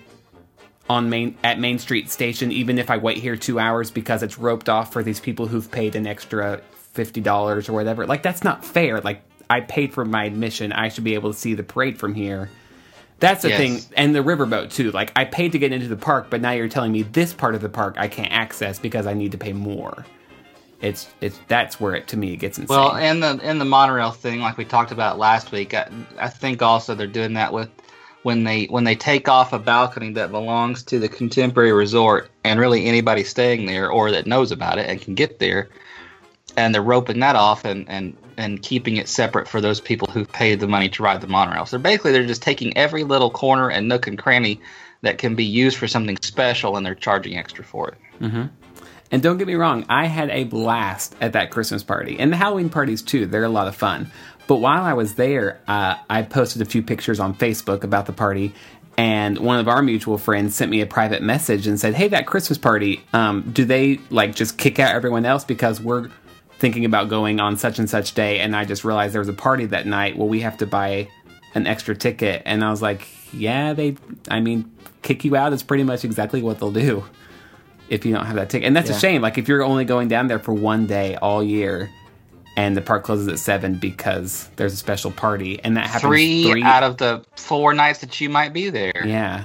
on Main at Main Street Station, even if I wait here two hours because it's roped off for these people who've paid an extra fifty dollars or whatever. Like, that's not fair. Like, I paid for my admission. I should be able to see the parade from here. That's the yes. thing. And the riverboat, too. Like, I paid to get into the park, but now you're telling me this part of the park I can't access because I need to pay more. It's it's that's where it, to me, it gets insane. Well, and the in the monorail thing, like we talked about last week, I, I think also they're doing that with when they when they take off a balcony that belongs to the Contemporary Resort, and really anybody staying there or that knows about it and can get there, and they're roping that off and and and keeping it separate for those people who've paid the money to ride the monorail. So basically, they're just taking every little corner and nook and cranny that can be used for something special, and they're charging extra for it. Mm-hmm. And don't get me wrong, I had a blast at that Christmas party. And the Halloween parties, too. They're a lot of fun. But while I was there, uh, I posted a few pictures on Facebook about the party. And one of our mutual friends sent me a private message and said, hey, that Christmas party, um, do they, like, just kick out everyone else because we're thinking about going on such and such day? And I just realized there was a party that night. Well, we have to buy an extra ticket. And I was like, yeah, they, I mean, kick you out is pretty much exactly what they'll do if you don't have that ticket. And that's yeah. a shame. Like, if you're only going down there for one day all year and the park closes at seven because there's a special party, and that happens three, three out of the four nights that you might be there. Yeah.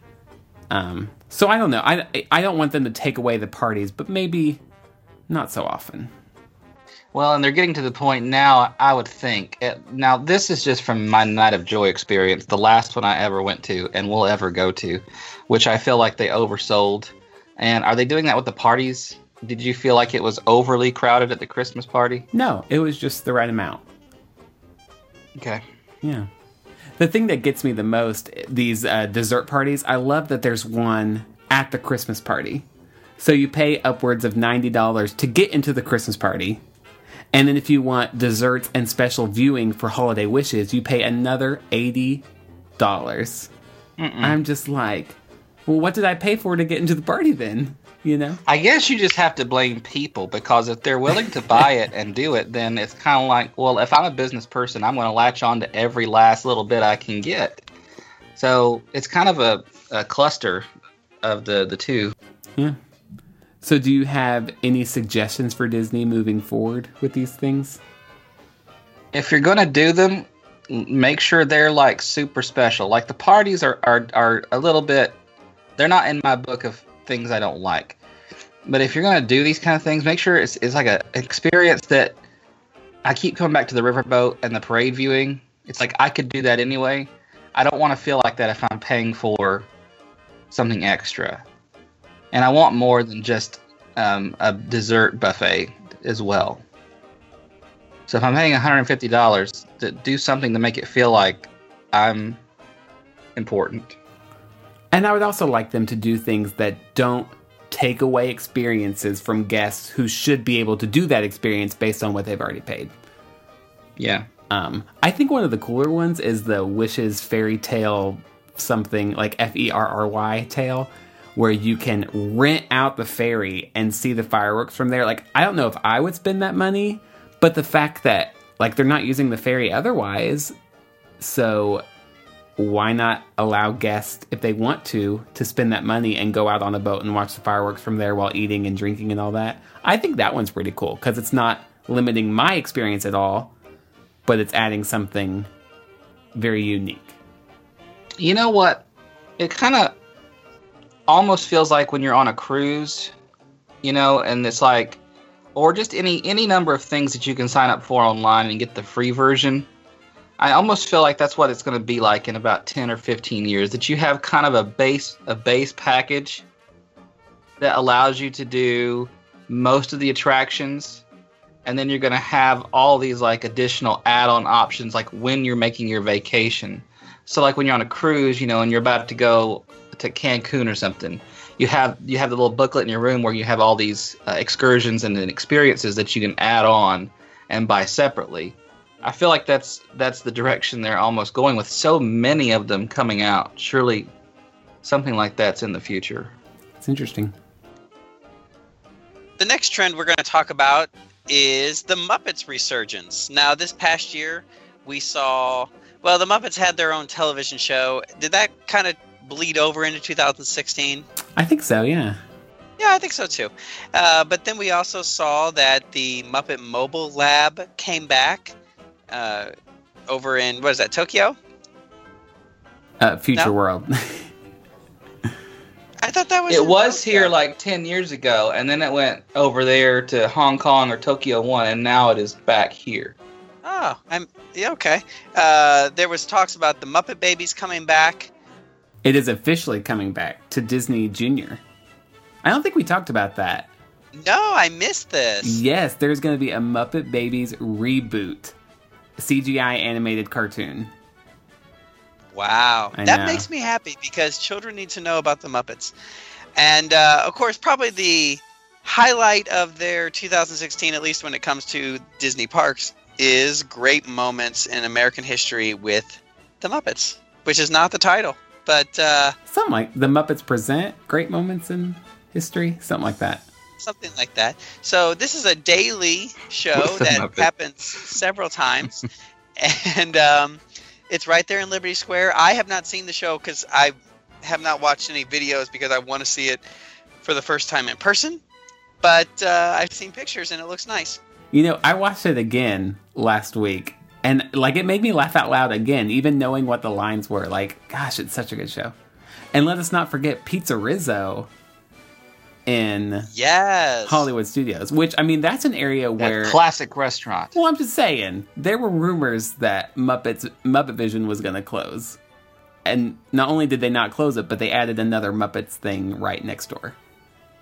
Um. So I don't know. I, I don't want them to take away the parties, but maybe not so often. Well, and they're getting to the point now, I would think. It, now, this is just from my Night of Joy experience, the last one I ever went to and will ever go to, which I feel like they oversold And are they doing that with the parties? Did you feel like it was overly crowded at the Christmas party? No, it was just the right amount. Okay. Yeah. The thing that gets me the most, these uh, dessert parties, I love that there's one at the Christmas party. So you pay upwards of ninety dollars to get into the Christmas party. And then if you want desserts and special viewing for holiday wishes, you pay another eighty dollars. Mm-mm. I'm just like, well, what did I pay for to get into the party then? You know? I guess you just have to blame people, because if they're willing to buy it and do it, then it's kind of like, well, if I'm a business person, I'm going to latch on to every last little bit I can get. So it's kind of a, a cluster of the, the two. Yeah. So do you have any suggestions for Disney moving forward with these things? If you're going to do them, make sure they're like super special. Like the parties are, are, are a little bit, they're not in my book of things I don't like. But if you're going to do these kind of things, make sure it's, it's like a, an experience that I keep coming back to the riverboat and the parade viewing. It's like I could do that anyway. I don't want to feel like that if I'm paying for something extra. And I want more than just um, a dessert buffet as well. So if I'm paying one hundred fifty dollars, to do something to make it feel like I'm important. And I would also like them to do things that don't take away experiences from guests who should be able to do that experience based on what they've already paid. Yeah. Um, I think one of the cooler ones is the Wishes Fairy Tale something, like F E R R Y tale, where you can rent out the ferry and see the fireworks from there. Like, I don't know if I would spend that money, but the fact that, like, they're not using the ferry otherwise, so why not allow guests, if they want to, to spend that money and go out on a boat and watch the fireworks from there while eating and drinking and all that? I think that one's pretty cool, because it's not limiting my experience at all, but it's adding something very unique. You know what? It kind of almost feels like when you're on a cruise, you know, and it's like, or just any any number of things that you can sign up for online and get the free version. I almost feel like that's what it's going to be like in about ten or fifteen years, that you have kind of a base a base package that allows you to do most of the attractions, and then you're going to have all these like additional add-on options like when you're making your vacation. So like when you're on a cruise, you know, and you're about to go to Cancun or something, you have you have the little booklet in your room where you have all these uh, excursions and experiences that you can add on and buy separately. I feel like that's that's the direction they're almost going with so many of them coming out. Surely something like that's in the future. It's interesting. The next trend we're going to talk about is the Muppets resurgence. Now, this past year, we saw, well, the Muppets had their own television show. Did that kind of bleed over into two thousand sixteen? I think so, yeah. Yeah, I think so too. Uh, but then we also saw that the Muppet Mobile Lab came back uh, over in, what is that, Tokyo? Uh, Future No? World. I thought that was It in was Tokyo. here like ten years ago, and then it went over there to Hong Kong or Tokyo One, and now it is back here. Oh, I'm yeah, okay. Uh, there was talks about the Muppet Babies coming back. It is officially coming back to Disney Junior. I don't think we talked about that. No, I missed this. Yes, there's going to be a Muppet Babies reboot. C G I animated cartoon. Wow. I That know. makes me happy because children need to know about the Muppets. And, uh, of course, probably the highlight of their two thousand sixteen, at least when it comes to Disney parks, is great moments in American history with the Muppets, which is not the title. But uh, Something like The Muppets Present Great Moments in History. Something like that. something like that. So this is a daily show With the that Muppets. happens several times. and um, it's right there in Liberty Square. I have not seen the show because I have not watched any videos because I want to see it for the first time in person. But uh, I've seen pictures and it looks nice. You know, I watched it again last week, and like it made me laugh out loud again, even knowing what the lines were. Like, gosh, it's such a good show. And let us not forget Pizza Rizzo in Yes. Hollywood Studios, which, I mean, that's an area That where... classic restaurant. Well, I'm just saying, there were rumors that Muppets Muppet Vision was going to close. And not only did they not close it, but they added another Muppets thing right next door.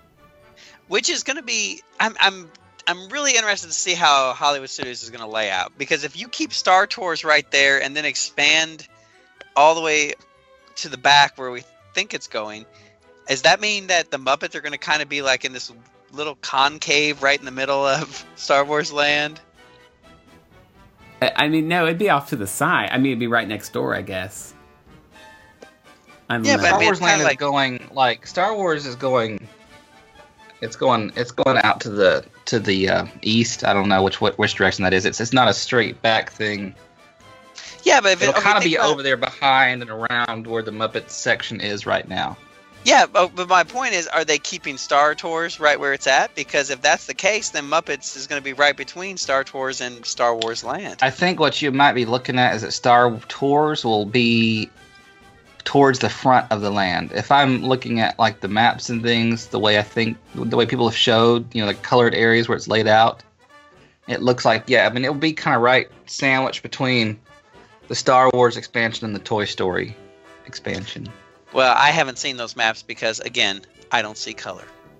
which is going to be. I'm I'm I'm really interested to see how Hollywood Studios is going to lay out, because if you keep Star Tours right there and then expand all the way to the back where we think it's going, does that mean that the Muppets are going to kind of be like in this little concave right in the middle of Star Wars land? I I mean, no, it'd be off to the side. I mean, it'd be right next door, I guess. I don't Yeah, know. but I Star mean, Wars it's Land kinda is like- going like Star Wars is going. It's going. It's going out to the to the uh, east. I don't know which what which direction that is. It's it's not a straight back thing. Yeah, but if it, It'll okay, kind of think be about- over there behind and around where the Muppets section is right now. Yeah, but, but my point is, are they keeping Star Tours right where it's at? Because if that's the case, then Muppets is going to be right between Star Tours and Star Wars Land. I think what you might be looking at is that Star Tours will be towards the front of the land. If I'm looking at like the maps and things, the way I think, the way people have showed, you know, the colored areas where it's laid out, it looks like, yeah, I mean, it'll be kind of right sandwiched between the Star Wars expansion and the Toy Story expansion. Well, I haven't seen those maps because, again, I don't see color.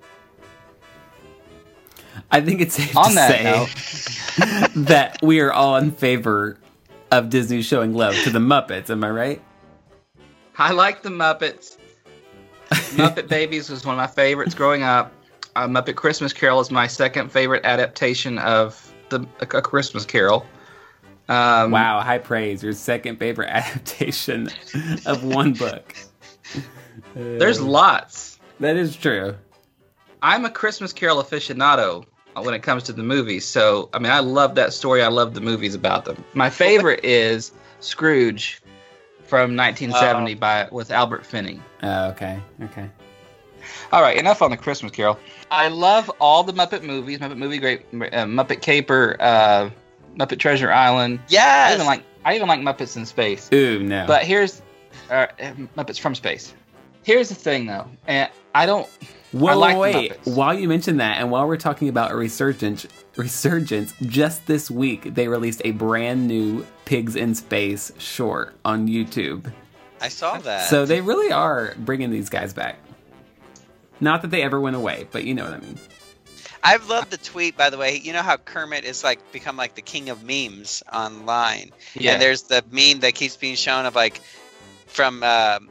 I think it's safe On to that say note, that we are all in favor of Disney showing love to the Muppets. Am I right? I like the Muppets. Muppet Babies was one of my favorites growing up. Uh, Muppet Christmas Carol is my second favorite adaptation of the a, a Christmas Carol. Um, Wow, high praise. Your second favorite adaptation of one book. There's lots. That is true. I'm a Christmas Carol aficionado when it comes to the movies. So, I mean, I love that story. I love the movies about them. My favorite is Scrooge from nineteen seventy Oh. by with Albert Finney. Oh, okay, okay. All right, enough on the Christmas Carol. I love all the Muppet movies. Muppet Movie, Great uh, Muppet Caper, uh, Muppet Treasure Island. I Yes! even like I even like Muppets in Space. Ooh, no. But here's uh, Muppets from Space. Here's the thing, though, and I don't. Whoa, I like the wait. Muppets. While you mention that, and while we're talking about a resurgence, resurgence, just this week they released a brand new Pigs in Space short on YouTube. I saw that. So they really are bringing these guys back. Not that they ever went away, but you know what I mean. I've loved the tweet, by the way. You know how Kermit is like become like the king of memes online. Yeah. And there's the meme that keeps being shown of like from um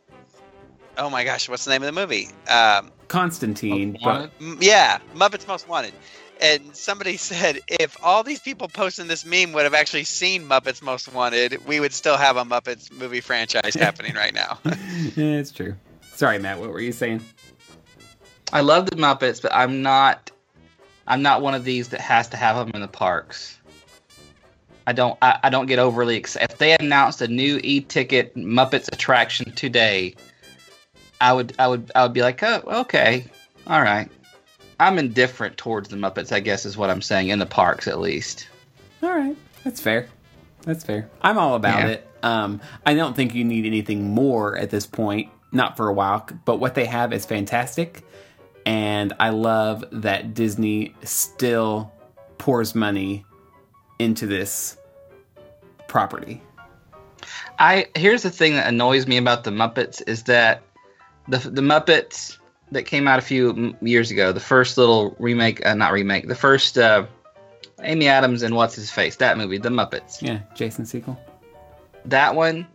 oh my gosh, what's the name of the movie? Um, Constantine, Wanted? but m- yeah, Muppets Most Wanted. And somebody said if all these people posting this meme would have actually seen Muppets Most Wanted, we would still have a Muppets movie franchise happening right now. yeah, it's true. Sorry, Matt, what were you saying? I love the Muppets, but I'm not. I'm not one of these that has to have them in the parks. I don't. I, I don't get overly excited. If they announced a new e-ticket Muppets attraction today, I would. I would. I would be like, oh, okay, all right. I'm indifferent towards the Muppets, I guess, is what I'm saying, in the parks at least. All right, that's fair. That's fair. I'm all about Yeah. it. Um, I don't think you need anything more at this point, not for a while, but what they have is fantastic. And I love that Disney still pours money into this property. I here's the thing that annoys me about the Muppets is that the the Muppets that came out a few m- years ago, the first little remake, uh, not remake, the first uh, Amy Adams and what's his face, that movie, The Muppets. Yeah, Jason Segel. That one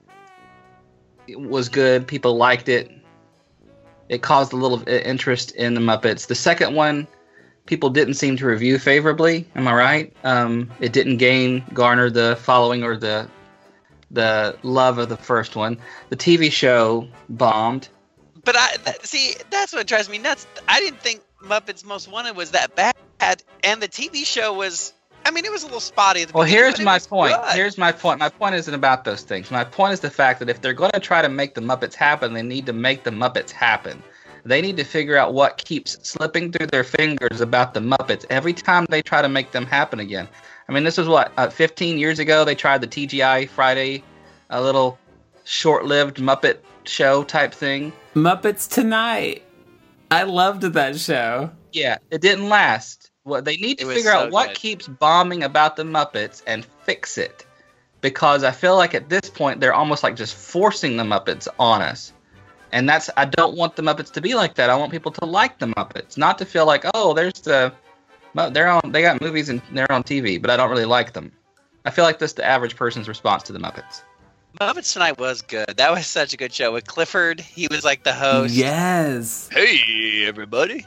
was good. People liked it. It caused a little uh, interest in the Muppets. The second one, people didn't seem to review favorably. Am I right? Um, it didn't gain garner the following or the the love of the first one. The T V show bombed. But I th- see, that's what drives me nuts. I didn't think Muppets Most Wanted was that bad, and the T V show was. I mean, it was a little spotty at the Well, beginning. here's but it my was point. good. Here's my point. My point isn't about those things. My point is the fact that if they're going to try to make the Muppets happen, they need to make the Muppets happen. They need to figure out what keeps slipping through their fingers about the Muppets every time they try to make them happen again. I mean, this was what, uh, fifteen years ago they tried the T G I Friday, a little short-lived Muppet show type thing. Muppets Tonight. I loved that show. Yeah, it didn't last. Well, they need to It was figure so out what good. keeps bombing about the Muppets and fix it. Because I feel like at this point they're almost like just forcing the Muppets on us. And that's I don't want the Muppets to be like that. I want people to like the Muppets, not to feel like, oh, there's the they're on they got movies and they're on T V, but I don't really like them. I feel like this is the average person's response to the Muppets. Muppets Tonight was good. That was such a good show with Clifford. He was like the host. Yes. Hey, everybody.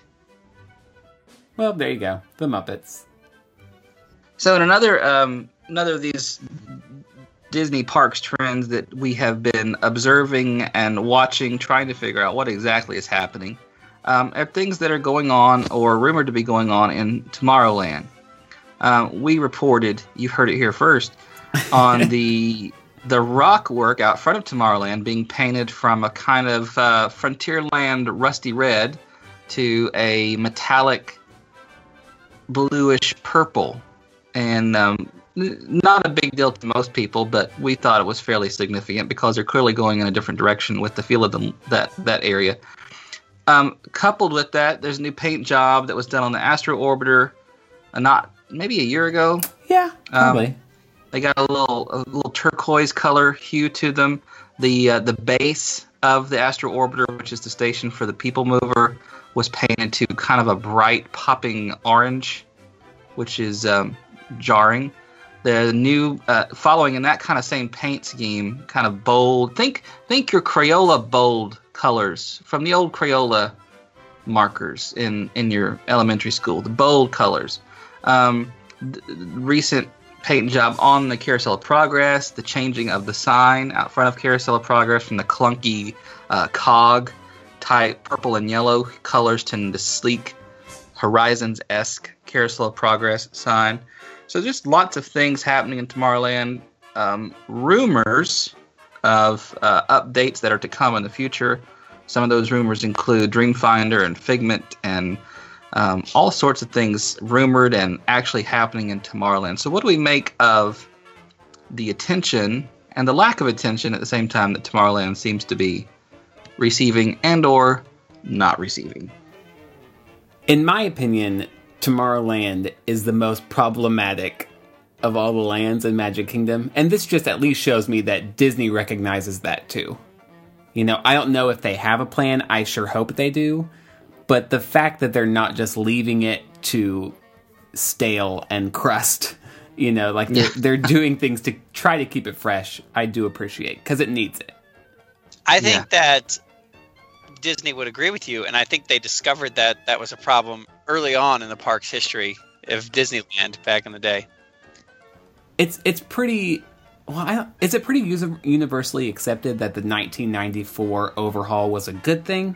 Well, there you go. The Muppets. So in another um, another of these Disney parks trends that we have been observing and watching, trying to figure out what exactly is happening, um, are things that are going on or rumored to be going on in Tomorrowland. Uh, we reported, you heard it here first, on the the rock work out front of Tomorrowland being painted from a kind of uh, Frontierland rusty red to a metallic bluish purple. And um, not a big deal to most people, but we thought it was fairly significant because they're clearly going in a different direction with the feel of the, that that area. Um, coupled with that, there's a new paint job that was done on the Astro Orbiter, uh, not maybe a year ago. Yeah, probably. Um, they got a little a little turquoise color hue to them. The uh, the base of the Astro Orbiter, which is the station for the People Mover, was painted to kind of a bright popping orange, which is um, jarring. The new, uh, following in that kind of same paint scheme, kind of bold. Think, think your Crayola bold colors from the old Crayola markers in, in your elementary school. The bold colors. Um, the recent paint job on the Carousel of Progress. The changing of the sign out front of Carousel of Progress from the clunky uh, cog type purple and yellow colors to the sleek Horizons-esque Carousel of Progress sign. So just lots of things happening in Tomorrowland. Um, rumors of uh, updates that are to come in the future. Some of those rumors include Dreamfinder and Figment and um, all sorts of things rumored and actually happening in Tomorrowland. So what do we make of the attention and the lack of attention at the same time that Tomorrowland seems to be receiving and or not receiving? In my opinion, Tomorrowland is the most problematic of all the lands in Magic Kingdom, and this just at least shows me that Disney recognizes that too. You know, I don't know if they have a plan, I sure hope they do, but the fact that they're not just leaving it to stale and crust, you know, like they're, they're doing things to try to keep it fresh, I do appreciate, because it needs it. I think Yeah. that Disney would agree with you, and I think they discovered that that was a problem early on in the park's history of Disneyland back in the day. It's it's pretty. Well, I don't, is it pretty user, universally accepted that the nineteen ninety-four overhaul was a good thing?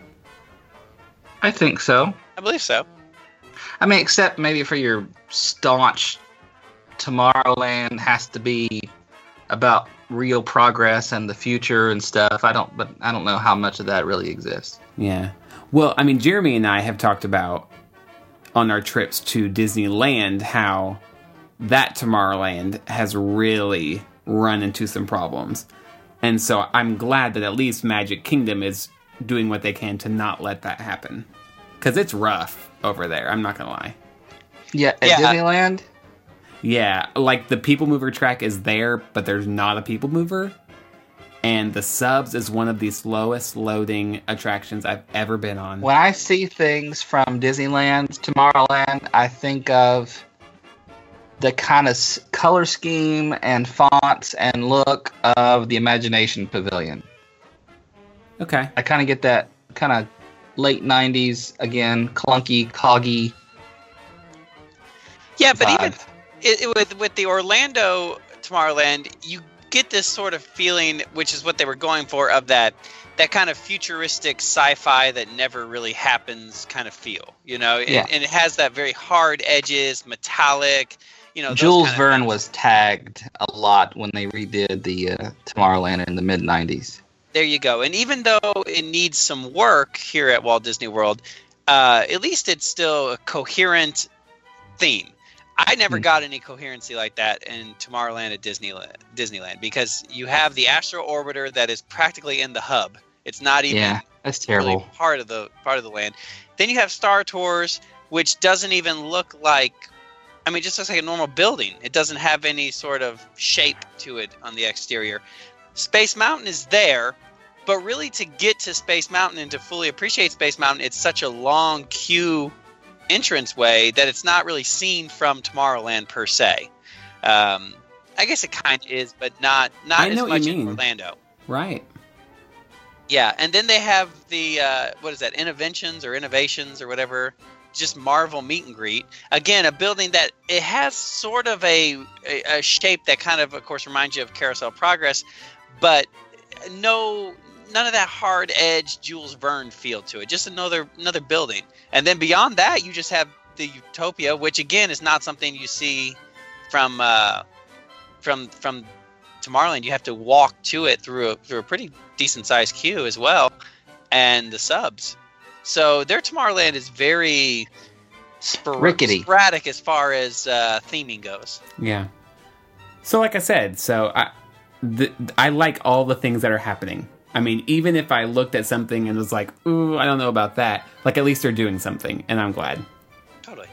I think so. I believe so. I mean, except maybe for your staunch Tomorrowland has to be about real progress and the future and stuff. I don't, but I don't know how much of that really exists. Yeah. Well, I mean, Jeremy and I have talked about on our trips to Disneyland how that Tomorrowland has really run into some problems. And so I'm glad that at least Magic Kingdom is doing what they can to not let that happen. Because it's rough over there, I'm not going to lie. Yeah, at Yeah. Disneyland? Yeah, like the People Mover track is there, but there's not a People Mover. And the Subs is one of the slowest loading attractions I've ever been on. When I see things from Disneyland, Tomorrowland, I think of the kind of s- color scheme and fonts and look of the Imagination Pavilion. Okay. I kind of get that kind of late nineties, again, clunky, coggy Yeah, but vibe. even it, it- with with the Orlando Tomorrowland, you get this sort of feeling, which is what they were going for, of that that kind of futuristic sci-fi that never really happens kind of feel, you know. And, Yeah. and it has that very hard edges, metallic, you know. those Jules kind of Verne things. was tagged a lot when they redid the uh, Tomorrowland in the mid nineties. There you go. And even though it needs some work here at Walt Disney World, uh, at least it's still a coherent theme. I never Hmm. got any coherency like that in Tomorrowland at Disneyland, Disneyland because you have the Astro Orbiter that is practically in the hub. It's not even Yeah, that's really terrible. part of the part of the land. Then you have Star Tours, which doesn't even look like. I mean, it just looks like a normal building. It doesn't have any sort of shape to it on the exterior. Space Mountain is there, But really, to get to Space Mountain and to fully appreciate Space Mountain, it's such a long queue entranceway that it's not really seen from Tomorrowland per se. Um, I guess it kind of is, but not not I as know what much you in mean. Orlando. Right. Yeah, and then they have the uh, what is that? Innovations or Innovations or whatever. Just Marvel meet and greet. Again, a building that it has sort of a, a a shape that kind of, of course, reminds you of Carousel Progress, but no, none of that hard edge Jules Verne feel to it. Just another another building. And then beyond that, you just have the Utopia, which again is not something you see from uh, from from Tomorrowland. You have to walk to it through a through a pretty decent sized queue as well, and the subs. So their Tomorrowland is very spor- Rickety. sporadic as far as uh, theming goes. Yeah. So like I said, so I the, I like all the things that are happening. I mean, even if I looked at something and was like, ooh, I don't know about that, like at least they're doing something, and I'm glad. Totally.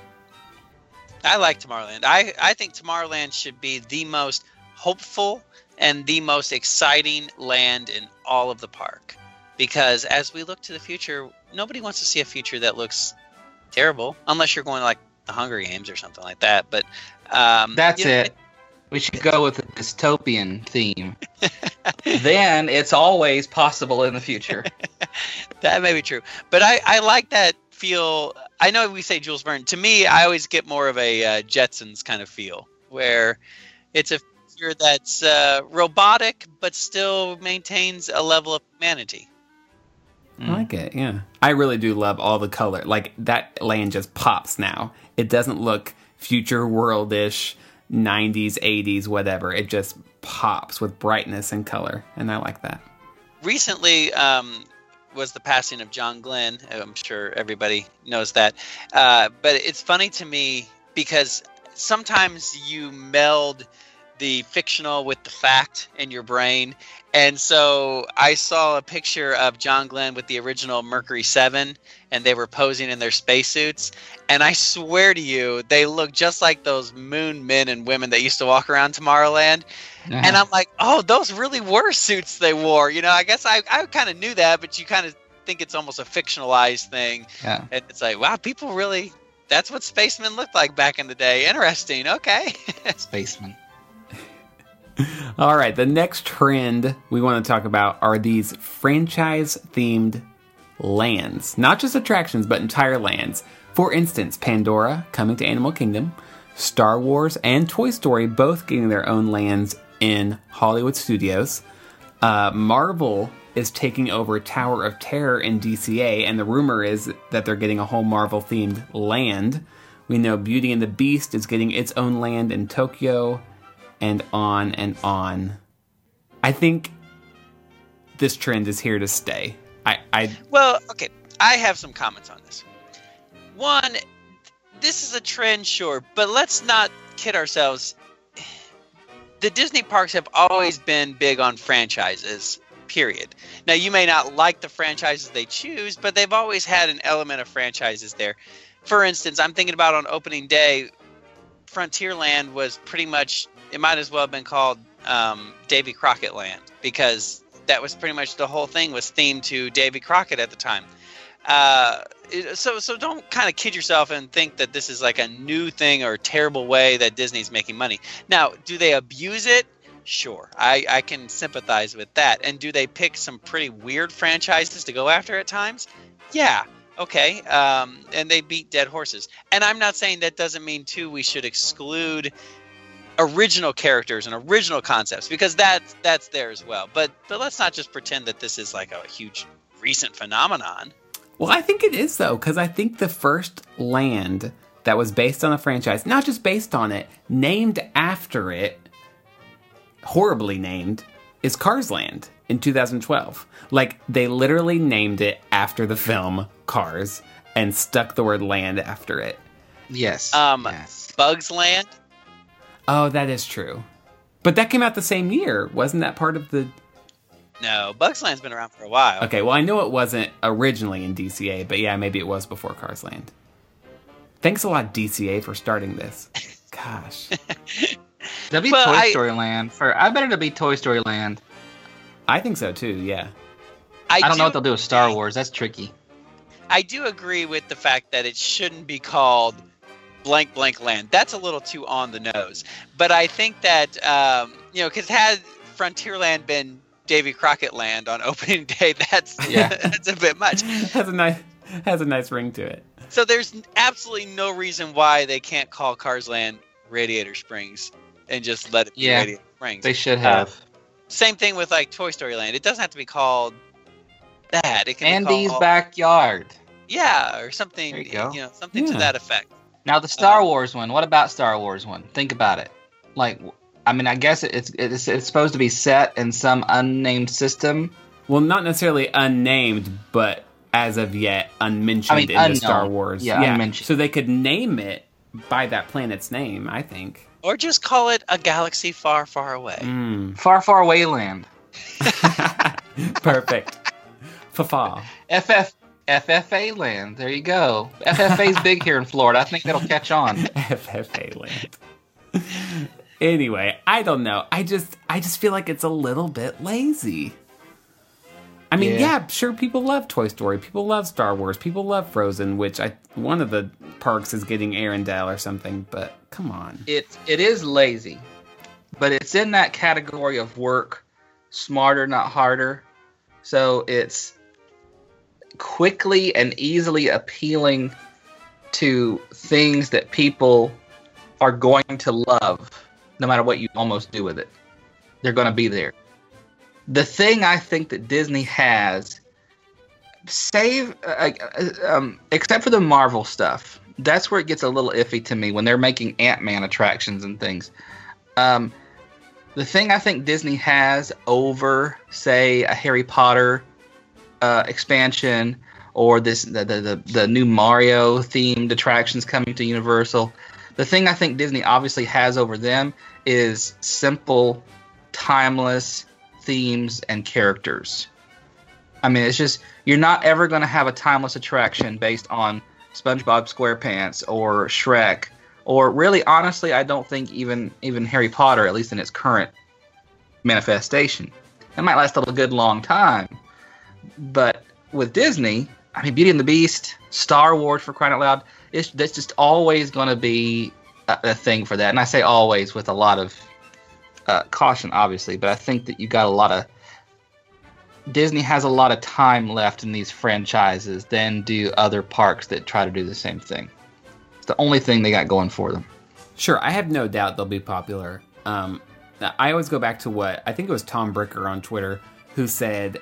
I like Tomorrowland. I, I think Tomorrowland should be the most hopeful and the most exciting land in all of the park. Because as we look to the future, nobody wants to see a future that looks terrible, unless you're going to like the Hunger Games or something like that. But um, That's you know, it. We should go with a dystopian theme. Then it's always possible in the future. That may be true. But I, I like that feel. I know we say Jules Verne. To me, I always get more of a uh, Jetsons kind of feel, where it's a figure that's uh, robotic, but still maintains a level of humanity. I like it, yeah. I really do love all the color. Like, that land just pops now. It doesn't look future world-ish, nineties, eighties, whatever. It just pops with brightness and color, and I like that. Recently um, was the passing of John Glenn. I'm sure everybody knows that. Uh, but it's funny to me because sometimes you meld the fictional with the fact in your brain. And so I saw a picture of John Glenn with the original Mercury seven, and they were posing in their spacesuits. And I swear to you, they look just like those moon men and women that used to walk around Tomorrowland. Uh-huh. And I'm like, oh, those really were suits they wore. You know, I guess I, I kind of knew that, but you kind of think it's almost a fictionalized thing. Yeah. And it's like, wow, people really, that's what spacemen looked like back in the day. Interesting. Okay. Spaceman. All right, the next trend we want to talk about are these franchise-themed lands. Not just attractions, but entire lands. For instance, Pandora coming to Animal Kingdom, Star Wars and Toy Story both getting their own lands in Hollywood Studios. Uh, Marvel is taking over Tower of Terror in D C A, and the rumor is that they're getting a whole Marvel-themed land. We know Beauty and the Beast is getting its own land in Tokyo, and on and on. I think this trend is here to stay. I, I Well, okay, I have some comments on this. One, this is a trend, sure, but let's not kid ourselves. The Disney parks have always been big on franchises, period. Now, you may not like the franchises they choose, but they've always had an element of franchises there. For instance, I'm thinking about on opening day, Frontierland was pretty much, it might as well have been called um, Davy Crockett Land, because that was pretty much the whole thing was themed to Davy Crockett at the time. Uh, it- so so don't kind of kid yourself and think that this is like a new thing or a terrible way that Disney's making money. Now, do they abuse it? Sure. I, I can sympathize with that. And do they pick some pretty weird franchises to go after at times? Yeah. Okay. Um, and they beat dead horses. And I'm not saying that doesn't mean, too, we should exclude original characters and original concepts, because that's that's there as well. But but let's not just pretend that this is like a huge recent phenomenon. well, I think it is though, because I think the first land that was based on a franchise, not just based on it, named after it, horribly named, is Cars Land in two thousand twelve. Like, they literally named it after the film Cars and stuck the word land after it. Yes. Um, yes. Bugs Land. Oh, that is true. But that came out the same year. Wasn't that part of the... No, Bugs Land's been around for a while. Okay, well, I know it wasn't originally in D C A, but yeah, maybe it was before Cars Land. Thanks a lot, D C A, for starting this. Gosh. That'd be Well, Toy I- Story Land. For I bet it'll be Toy Story Land. I think so, too, yeah. I, I don't do, know what they'll do with Star Wars. That's tricky. I do agree with the fact that it shouldn't be called blank blank land. That's a little too on the nose. But I think that um, you know, because had Frontierland been Davy Crockett Land on opening day, that's Yeah. that's a bit much. has a nice has a nice ring to it. So there's absolutely no reason why they can't call Cars Land Radiator Springs and just let it be Yeah. Radiator Springs. They should have. Same thing with like Toy Story Land. It doesn't have to be called that. It can Andy's be called, backyard. yeah, or something. There you go. know, something Yeah. to that effect. Now the Star Um, Wars one. What about Star Wars one? Think about it. Like, I mean, I guess it's it's it's supposed to be set in some unnamed system. Well, not necessarily unnamed, but as of yet unmentioned I mean, in the unknown. Star Wars. Yeah, unmentioned. So they could name it by that planet's name, I think. Or just call it a galaxy far, far away. Mm. Far, far away land. Perfect. Fa-fa. F F F F A land. There you go. F F A's big here in Florida. I think that'll catch on. F F A land. Anyway, I don't know. I just I just feel like it's a little bit lazy. I mean, Yeah. yeah, sure, people love Toy Story, people love Star Wars, people love Frozen, which I one of the parks is getting Arendelle or something, but come on. It it is lazy, but it's in that category of work smarter, not harder. So it's quickly and easily appealing to things that people are going to love, no matter what you almost do with it. They're going to be there. The thing I think that Disney has, save, uh, uh, um, except for the Marvel stuff, that's where it gets a little iffy to me when they're making Ant-Man attractions and things. Um, the thing I think Disney has over, say, a Harry Potter uh, expansion or this the, the, the, the new Mario themed attractions coming to Universal, the thing I think Disney obviously has over them is simple, timeless themes and characters. I mean, it's just, you're not ever going to have a timeless attraction based on SpongeBob SquarePants or Shrek, or really, honestly, I don't think even even Harry Potter, at least in its current manifestation. It might last a good long time, but with Disney, I mean, Beauty and the Beast, Star Wars, for crying out loud, it's that's just always going to be a, a thing for that. And I say always with a lot of uh, caution, obviously, but I think that you got a lot of Disney has a lot of time left in these franchises than do other parks that try to do the same thing. It's the only thing they got going for them. Sure, I have no doubt they'll be popular. Um, I always go back to what, I think it was Tom Bricker on Twitter, who said,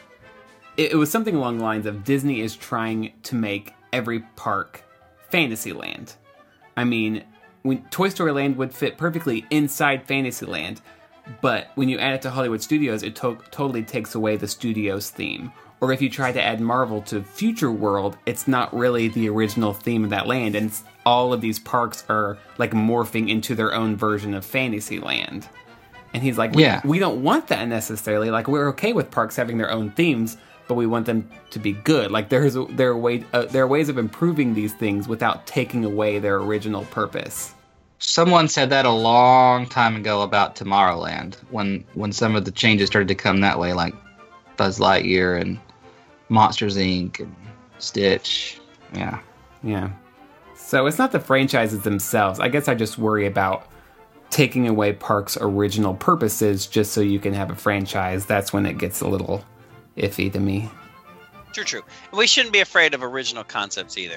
it, it was something along the lines of Disney is trying to make every park Fantasyland. I mean, when Toy Story Land would fit perfectly inside Fantasyland, but when you add it to Hollywood Studios, it to- totally takes away the studio's theme. Or if you try to add Marvel to Future World, it's not really the original theme of that land, and all of these parks are like morphing into their own version of Fantasyland. And he's like, we, Yeah. we don't want that necessarily. Like, we're okay with parks having their own themes, but we want them to be good. Like, there's a, there are way uh, there are ways of improving these things without taking away their original purpose. Someone said that a long time ago about Tomorrowland, when when some of the changes started to come that way, like Buzz Lightyear and Monsters Incorporated and Stitch. Yeah. Yeah. So it's not the franchises themselves. I guess I just worry about taking away parks' original purposes just so you can have a franchise. That's when it gets a little iffy to me. True, true. And we shouldn't be afraid of original concepts either.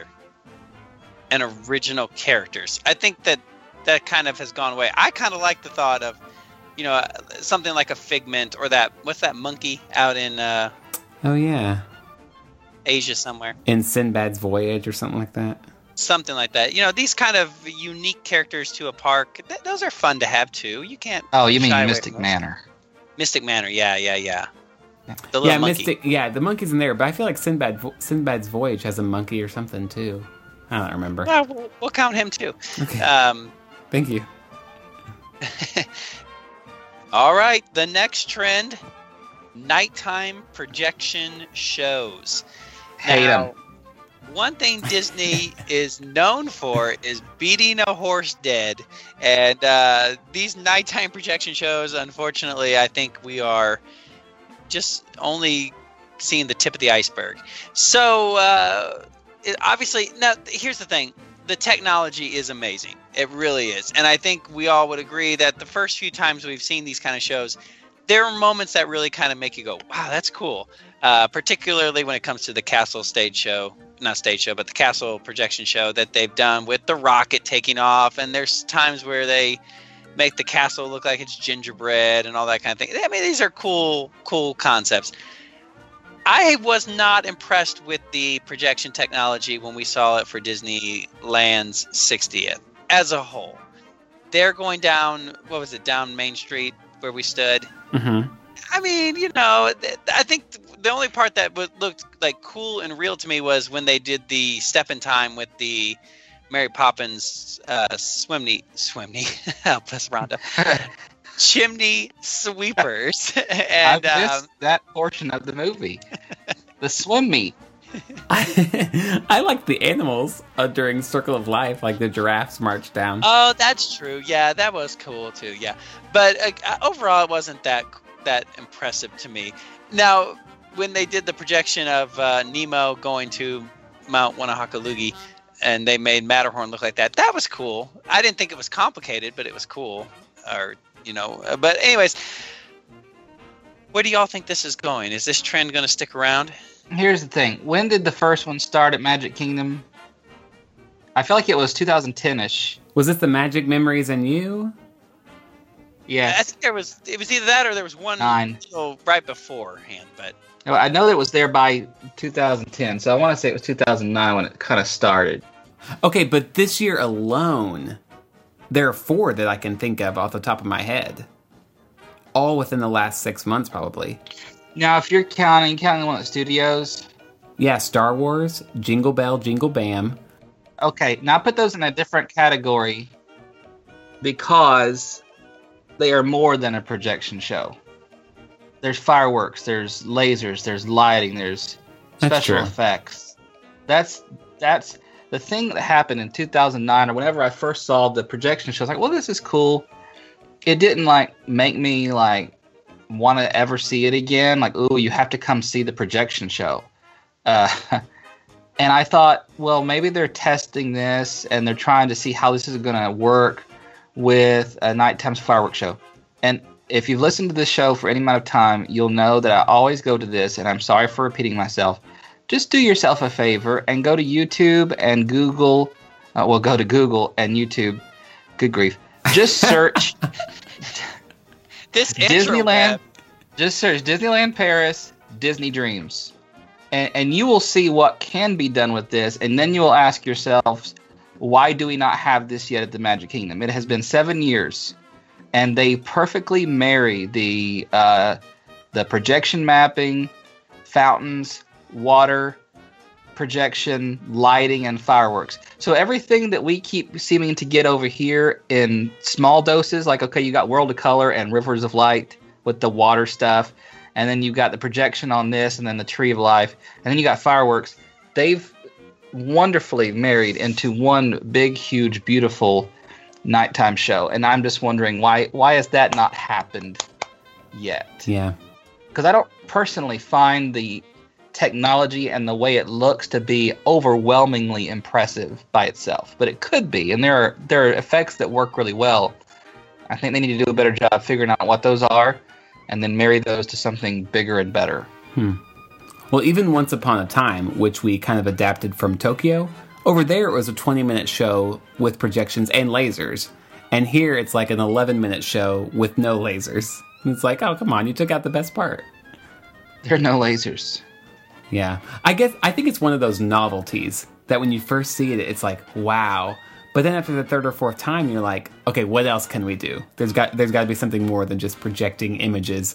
And original characters. I think that that kind of has gone away. I kind of like the thought of, you know, something like a Figment or that, what's that monkey out in uh, Oh, yeah. Asia somewhere? In Sinbad's Voyage or something like that. Something like that. You know, these kind of unique characters to a park, th- those are fun to have too. You can't. Oh, you mean shy away Mystic from those. Manor? Mystic Manor, yeah, yeah, yeah. The little Yeah, monkey. Mystic. Yeah, the monkey's in there, but I feel like Sinbad, Sinbad's Voyage has a monkey or something too. I don't remember. Well, we'll, we'll count him too. Okay. Um, Thank you. all right, the next trend: nighttime projection shows. Hate Now, 'em. one thing Disney is known for is beating a horse dead, and uh, these nighttime projection shows, unfortunately, I think we are just only seeing the tip of the iceberg. So uh, it, obviously, now here's the thing: the technology is amazing. It really is, and I think we all would agree that the first few times we've seen these kind of shows, there are moments that really kind of make you go, "Wow, that's cool." Uh, particularly when it comes to the Castle stage show, not stage show, but the Castle projection show that they've done with the rocket taking off, and there's times where they make the castle look like it's gingerbread and all that kind of thing. I mean, these are cool, cool concepts. I was not impressed with the projection technology when we saw it for Disneyland's sixtieth as a whole. They're going down, what was it, down Main Street where we stood. Mm-hmm. I mean, you know, I think the only part that looked like cool and real to me was when they did the step in time with the Mary Poppins uh, swimney, swimney, help us, Rhonda, chimney sweepers. And I missed um, that portion of the movie. The swim meet. I, I like the animals uh, during Circle of Life, like the giraffes march down. Oh, that's true. Yeah, that was cool too. Yeah, but uh, overall, it wasn't that that impressive to me. Now, when they did the projection of uh, Nemo going to Mount Wanahakalugi, and they made Matterhorn look like that, that was cool. I didn't think it was complicated, but it was cool. Or you know, but anyways, where do y'all think this is going? Is this trend going to stick around? Here's the thing. When did the first one start at Magic Kingdom? I feel like it was two thousand ten-ish. Was this the Magic Memories and You? Yes. I think there was. It was either that or there was one Nine. little right beforehand. But I know that it was there by two thousand ten, so I want to say it was two thousand nine when it kind of started. Okay, but this year alone, there are four that I can think of off the top of my head. All within the last six months, probably. Now, if you're counting, counting one of the studios... Yeah, Star Wars, Jingle Bell, Jingle Bam. Okay, now put those in a different category because they are more than a projection show. There's fireworks, there's lasers, there's lighting, there's That's special true. effects. That's that's the thing that happened in two thousand nine, or whenever I first saw the projection show. I was like, well, this is cool. It didn't like make me like want to ever see it again. Like, ooh, you have to come see the projection show. Uh, and I thought, well, maybe they're testing this and they're trying to see how this is going to work with a nighttime fireworks show. And if you've listened to this show for any amount of time, you'll know that I always go to this, and I'm sorry for repeating myself. Just do yourself a favor and go to YouTube and Google. Uh, well, go to Google and YouTube. Good grief. Just search this intro, Disneyland. man. Just search Disneyland Paris, Disney Dreams. And, and you will see what can be done with this. And then you will ask yourselves, why do we not have this yet at the Magic Kingdom? It has been seven years. And they perfectly marry the uh, the projection mapping, fountains, water, projection, lighting, and fireworks. So everything that we keep seeming to get over here in small doses, like, okay, you got World of Color and Rivers of Light with the water stuff, and then you got the projection on this, and then the Tree of Life, and then you got fireworks. They've wonderfully married into one big, huge, beautiful nighttime show, and I'm just wondering why why has that not happened yet? Yeah. Because I don't personally find the technology and the way it looks to be overwhelmingly impressive by itself, but it could be, and there are there are effects that work really well. I think they need to do a better job figuring out what those are, and then marry those to something bigger and better. Hmm. Well, even Once Upon a Time, which we kind of adapted from Tokyo, over there it was a twenty-minute show with projections and lasers, and here it's like an eleven-minute show with no lasers. And it's like, oh, come on, you took out the best part. There are no lasers. Yeah. I guess, I think it's one of those novelties that when you first see it, it's like, wow. But then after the third or fourth time, you're like, okay, what else can we do? There's got there's got to be something more than just projecting images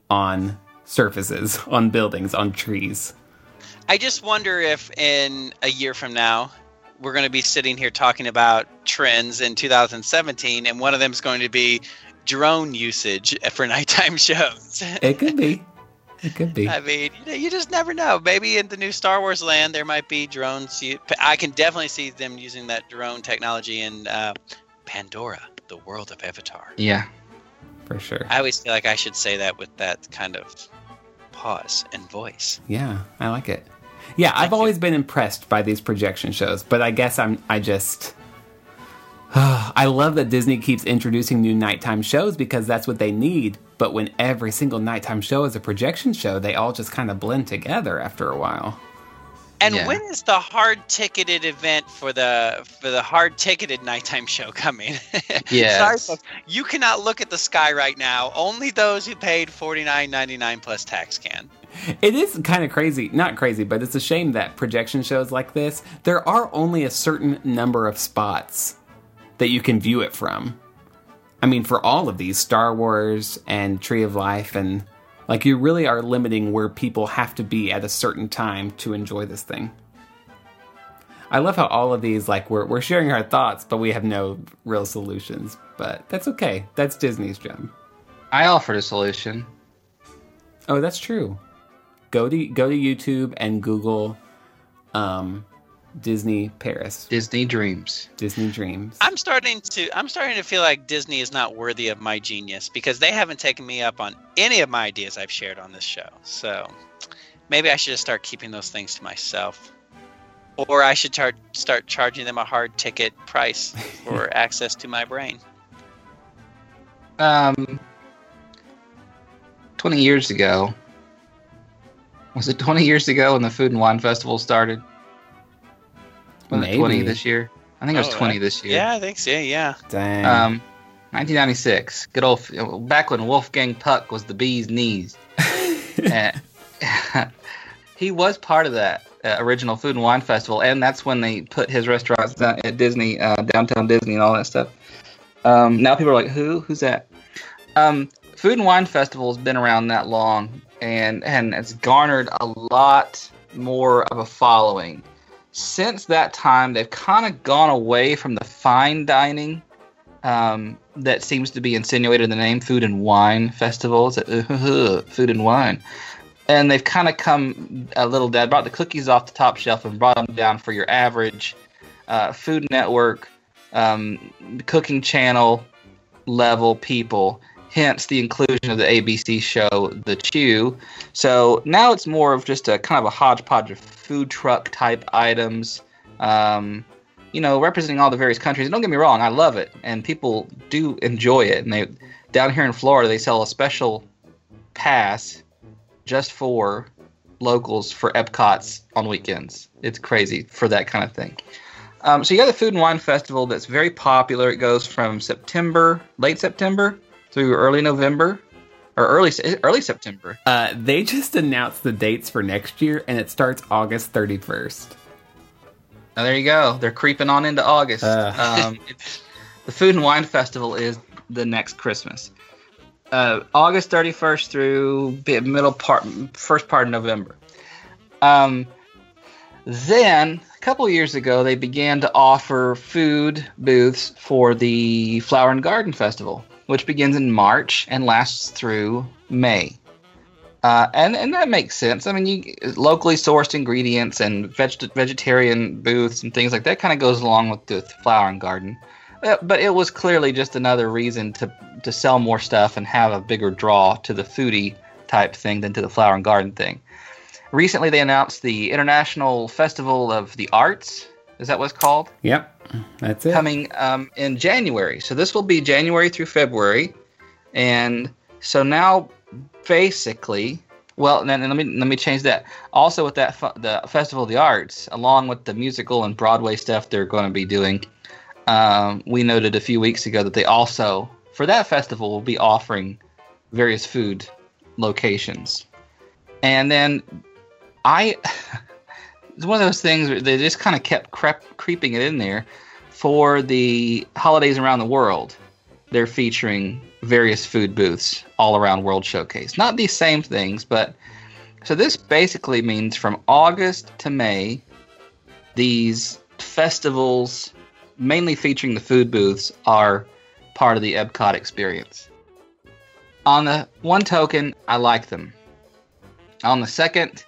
on surfaces, on buildings, on trees. I just wonder if in a year from now, we're going to be sitting here talking about trends in two thousand seventeen, and one of them is going to be drone usage for nighttime shows. It could be. It could be. I mean, you know, you just never know. Maybe in the new Star Wars land, there might be drones. I can definitely see them using that drone technology in uh, Pandora, the world of Avatar. Yeah. For sure. I always feel like I should say that with that kind of pause and voice. Yeah, I like it. Yeah, I've always been impressed by these projection shows, but I guess I'm I just I love that Disney keeps introducing new nighttime shows because that's what they need. But when every single nighttime show is a projection show, they all just kind of blend together after a while. And Yeah. when is the hard ticketed event for the for the hard ticketed nighttime show coming? Yes. Sorry, folks. You cannot look at the sky right now. Only those who paid forty-nine ninety-nine plus tax can. It is kind of crazy, not crazy, but it's a shame that projection shows like this, there are only a certain number of spots that you can view it from. I mean, for all of these, Star Wars and Tree of Life, and like you really are limiting where people have to be at a certain time to enjoy this thing. I love how all of these, like, we're, we're sharing our thoughts, but we have no real solutions. But that's okay. That's Disney's job. I offered a solution. Oh, that's true. Go to go to YouTube and Google um, Disney Paris. Disney Dreams. Disney Dreams. I'm starting to I'm starting to feel like Disney is not worthy of my genius because they haven't taken me up on any of my ideas I've shared on this show. So maybe I should just start keeping those things to myself. Or I should tar- start charging them a hard ticket price for access to my brain. Um, twenty years ago. Was it twenty years ago when the Food and Wine Festival started? Was it Maybe. twenty this year? I think it was Oh, twenty uh, this year. Yeah, I think so. Yeah. Dang. Um, nineteen ninety-six. Good old back when Wolfgang Puck was the bee's knees. And he was part of that uh, original Food and Wine Festival, and that's when they put his restaurants down at Disney, uh, downtown Disney, and all that stuff. Um, now people are like, "Who? Who's that?" Um, Food and Wine Festival has been around that long, and and it's garnered a lot more of a following. Since that time, they've kind of gone away from the fine dining um, that seems to be insinuated in the name Food and Wine Festival. It's like, uh, food and wine. And they've kind of come a little down, brought the cookies off the top shelf and brought them down for your average uh, Food Network, um, cooking channel level people. Hence the inclusion of the A B C show, The Chew. So now it's more of just a kind of a hodgepodge of food truck type items, um, you know, representing all the various countries. And don't get me wrong, I love it, and people do enjoy it. And they down here in Florida, they sell a special pass just for locals for Epcot's on weekends. It's crazy for that kind of thing. Um, so you got the Food and Wine Festival that's very popular. It goes from September, late September, through early November, or early early September. Uh, they just announced the dates for next year, and it starts August thirty-first. Now there you go. They're creeping on into August. Uh. Um, it's, the Food and Wine Festival is the next Christmas. Uh, August thirty-first through the middle part, first part of November. Um, then, a couple years ago, they began to offer food booths for the Flower and Garden Festival, which begins in March and lasts through May. Uh, and, and that makes sense. I mean, you locally sourced ingredients and veg- vegetarian booths and things like that kind of goes along with the Flower and Garden. Uh, but it was clearly just another reason to, to sell more stuff and have a bigger draw to the foodie type thing than to the Flower and Garden thing. Recently, they announced the International Festival of the Arts. Is that what it's called? Yep, that's it. Coming um, in January. So this will be January through February. And so now, basically, well, and then let me let me change that. Also, with that fu- the Festival of the Arts, along with the musical and Broadway stuff they're going to be doing, um, we noted a few weeks ago that they also, for that festival, will be offering various food locations. And then I... It's one of those things where they just kind of kept crep- creeping it in there. For the holidays around the world, they're featuring various food booths all around World Showcase. Not these same things, but... So this basically means from August to May, these festivals, mainly featuring the food booths, are part of the Epcot experience. On the one token, I like them. On the second...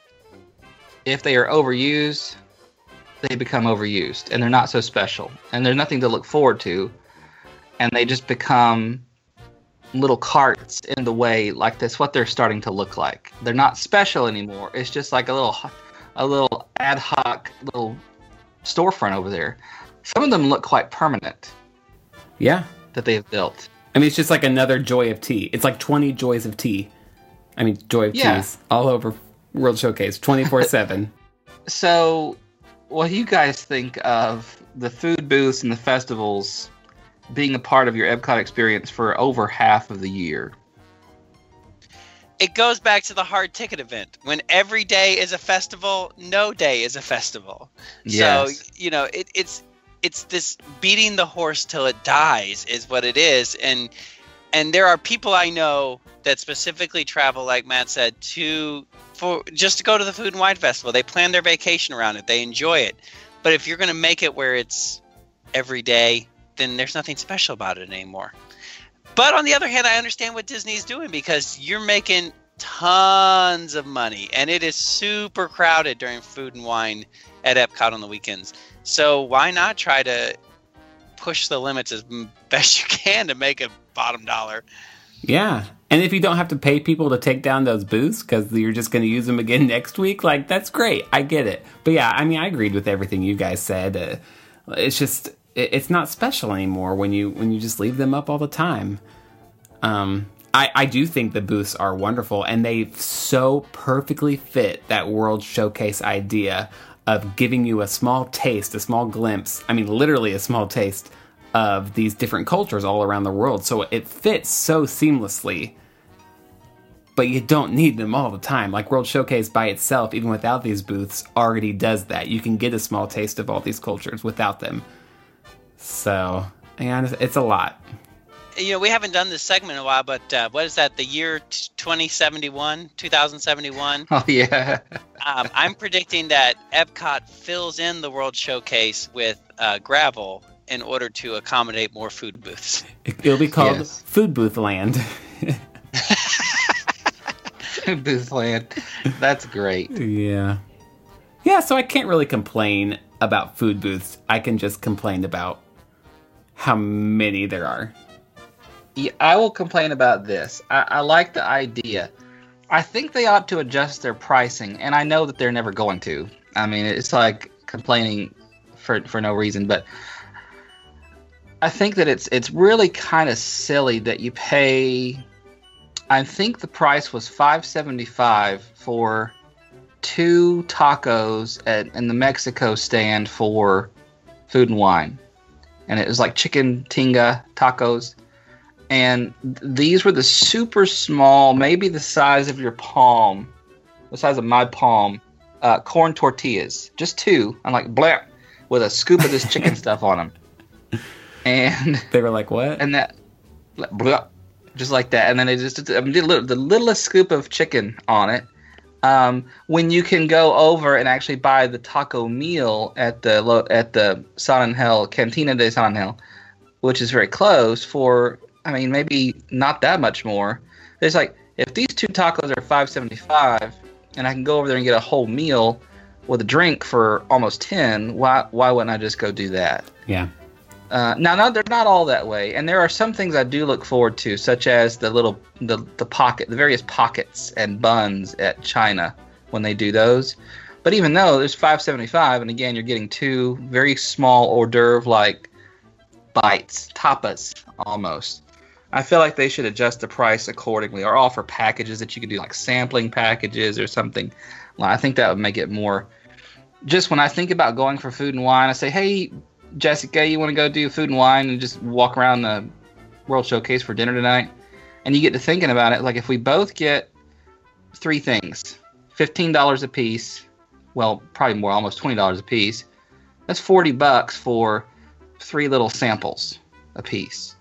If they are overused, they become overused, and they're not so special, and there's nothing to look forward to, and they just become little carts in the way, like that's what they're starting to look like. They're not special anymore. It's just like a little, a little ad hoc little storefront over there. Some of them look quite permanent. Yeah. That they have built. I mean, it's just like another Joy of Tea. It's like twenty Joys of Tea. I mean, Joy of Yeah. Teas all over World Showcase, twenty-four seven. So, what do you guys think of the food booths and the festivals being a part of your Epcot experience for over half of the year? It goes back to the hard ticket event. When every day is a festival, no day is a festival. Yes. So, you know, it, it's it's this beating the horse till it dies is what it is. And and there are people I know that specifically travel, like Matt said, to for just to go to the Food and Wine Festival. They plan their vacation around it. They enjoy it. But if you're going to make it where it's every day, then there's nothing special about it anymore. But on the other hand, I understand what Disney's doing because you're making tons of money, and it is super crowded during Food and Wine at Epcot on the weekends. So why not try to push the limits as best you can to make a bottom dollar? Yeah. And if you don't have to pay people to take down those booths because you're just going to use them again next week, like, that's great. I get it. But yeah, I mean, I agreed with everything you guys said. Uh, it's just, it, it's not special anymore when you when you just leave them up all the time. Um, I, I do think the booths are wonderful, and they so perfectly fit that World Showcase idea of giving you a small taste, a small glimpse, I mean, literally a small taste of these different cultures all around the world. So it fits so seamlessly, but you don't need them all the time. Like World Showcase by itself, even without these booths, already does that. You can get a small taste of all these cultures without them. So, yeah, it's, it's a lot. You know, we haven't done this segment in a while, but uh, what is that, the year twenty seventy-one, twenty seventy-one? Oh, yeah. um, I'm predicting that Epcot fills in the World Showcase with uh, gravel in order to accommodate more food booths. It'll be called Yes. Food Booth Land. Booth land. That's great. Yeah. Yeah, so I can't really complain about food booths. I can just complain about how many there are. Yeah, I will complain about this. I, I like the idea. I think they ought to adjust their pricing, and I know that they're never going to. I mean, it's like complaining for for no reason, but I think that it's it's really kind of silly that you pay. I think the price was five seventy-five for two tacos at in the Mexico stand for Food and Wine, and it was like chicken tinga tacos. And th- these were the super small, maybe the size of your palm, the size of my palm, uh, corn tortillas. Just two. I'm like, blah, with a scoop of this chicken stuff on them. And They were like, what? and that, blah, just like that. And then they just I mean, did a little, the littlest scoop of chicken on it. Um, when you can go over and actually buy the taco meal at the lo- at the San Angel, Cantina de San Angel, which is very close for, I mean, maybe not that much more. It's like, if these two tacos are five seventy-five and I can go over there and get a whole meal with a drink for almost ten, why why wouldn't I just go do that? Yeah. Uh, now, no, they're not all that way, and there are some things I do look forward to, such as the little the the pocket, the various pockets and buns at China when they do those. But even though there's five seventy-five, and again, you're getting two very small hors d'oeuvre like bites, tapas almost. I feel like they should adjust the price accordingly, or offer packages that you could do, like sampling packages or something. Well, I think that would make it more. Just when I think about going for Food and Wine, I say, hey, Jessica, you want to go do Food and Wine and just walk around the World Showcase for dinner tonight? And you get to thinking about it, like if we both get three things, fifteen dollars a piece, well, probably more, almost twenty dollars a piece, that's forty bucks for three little samples a piece.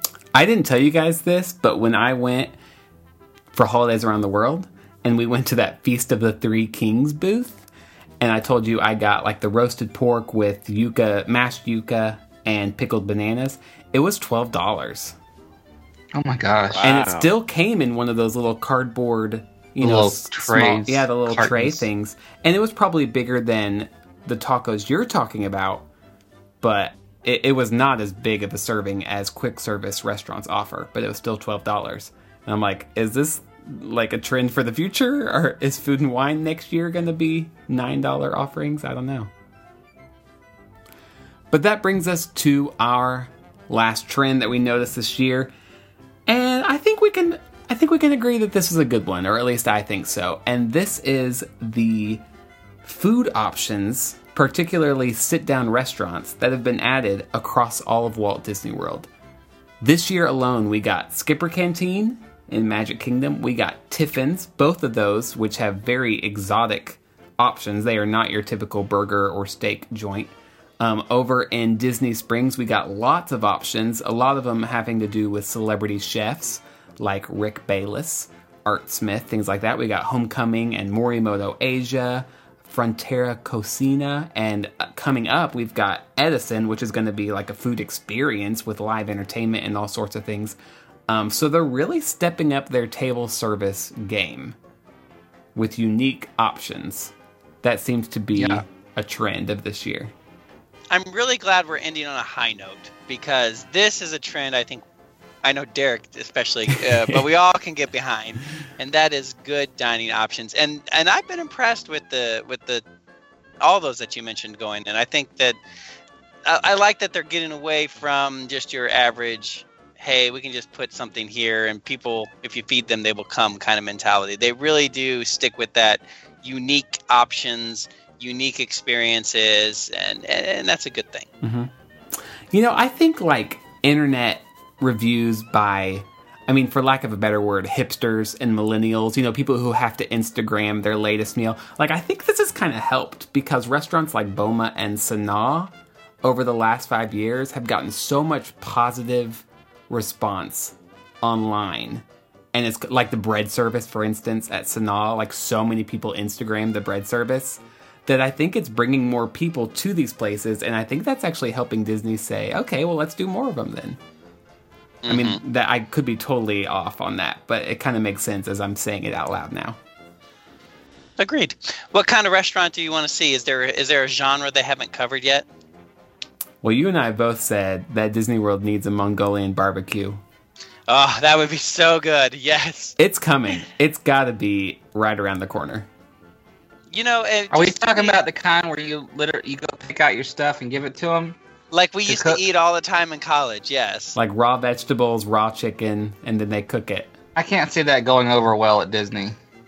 I didn't tell you guys this, but when I went for Holidays Around the World, and we went to that Feast of the Three Kings booth, and I told you I got like the roasted pork with yuca, mashed yuca, and pickled bananas, it was twelve dollars. Oh my gosh. And it still came in one of those little cardboard, you know, Little s- trays, small, yeah, the little tray cartons. things. And it was probably bigger than the tacos you're talking about, but it, it was not as big of a serving as quick service restaurants offer, but it was still twelve dollars. And I'm like, is this like a trend for the future? Or is Food and Wine next year going to be nine dollars offerings? I don't know. But that brings us to our last trend that we noticed this year. And I think we can I think we can agree that this is a good one, or at least I think so. And this is the food options, particularly sit-down restaurants, that have been added across all of Walt Disney World. This year alone, we got Skipper Canteen in Magic Kingdom. We got Tiffin's, both of those, which have very exotic options. They are not your typical burger or steak joint. Um, over in Disney Springs, we got lots of options, a lot of them having to do with celebrity chefs, like Rick Bayless, Art Smith, things like that. We got Homecoming and Morimoto Asia, Frontera Cocina, and uh, coming up, we've got Edison, which is going to be like a food experience with live entertainment and all sorts of things. Um, so they're really stepping up their table service game with unique options. That seems to be yeah. a trend of this year. I'm really glad we're ending on a high note, because this is a trend I think, I know Derek especially, uh, but we all can get behind, and that is good dining options. And and I've been impressed with the with the all those that you mentioned going. And I think that I, I like that they're getting away from just your average, hey, we can just put something here and people, if you feed them, they will come kind of mentality. They really do stick with that unique options, unique experiences, and and that's a good thing. Mm-hmm. You know, I think like internet reviews by, I mean, for lack of a better word, hipsters and millennials, you know, people who have to Instagram their latest meal. Like, I think this has kind of helped, because restaurants like Boma and Sanaa over the last five years have gotten so much positive response online. And it's like the bread service, for instance, at Sanaa, like so many people Instagram the bread service, that I think it's bringing more people to these places. And I think that's actually helping Disney say, okay, well, let's do more of them then. Mm-hmm. I mean, that I could be totally off on that, but it kind of makes sense as I'm saying it out loud now. Agreed. What kind of restaurant do you want to see? Is there is there a genre they haven't covered yet? Well, you and I both said that Disney World needs a Mongolian barbecue. Oh, that would be so good. Yes. It's coming. It's got to be right around the corner. You know, are we talking about the kind where you literally you go pick out your stuff and give it to them? Like we to used cook? to eat all the time in college, yes. Like raw vegetables, raw chicken, and then they cook it. I can't see that going over well at Disney.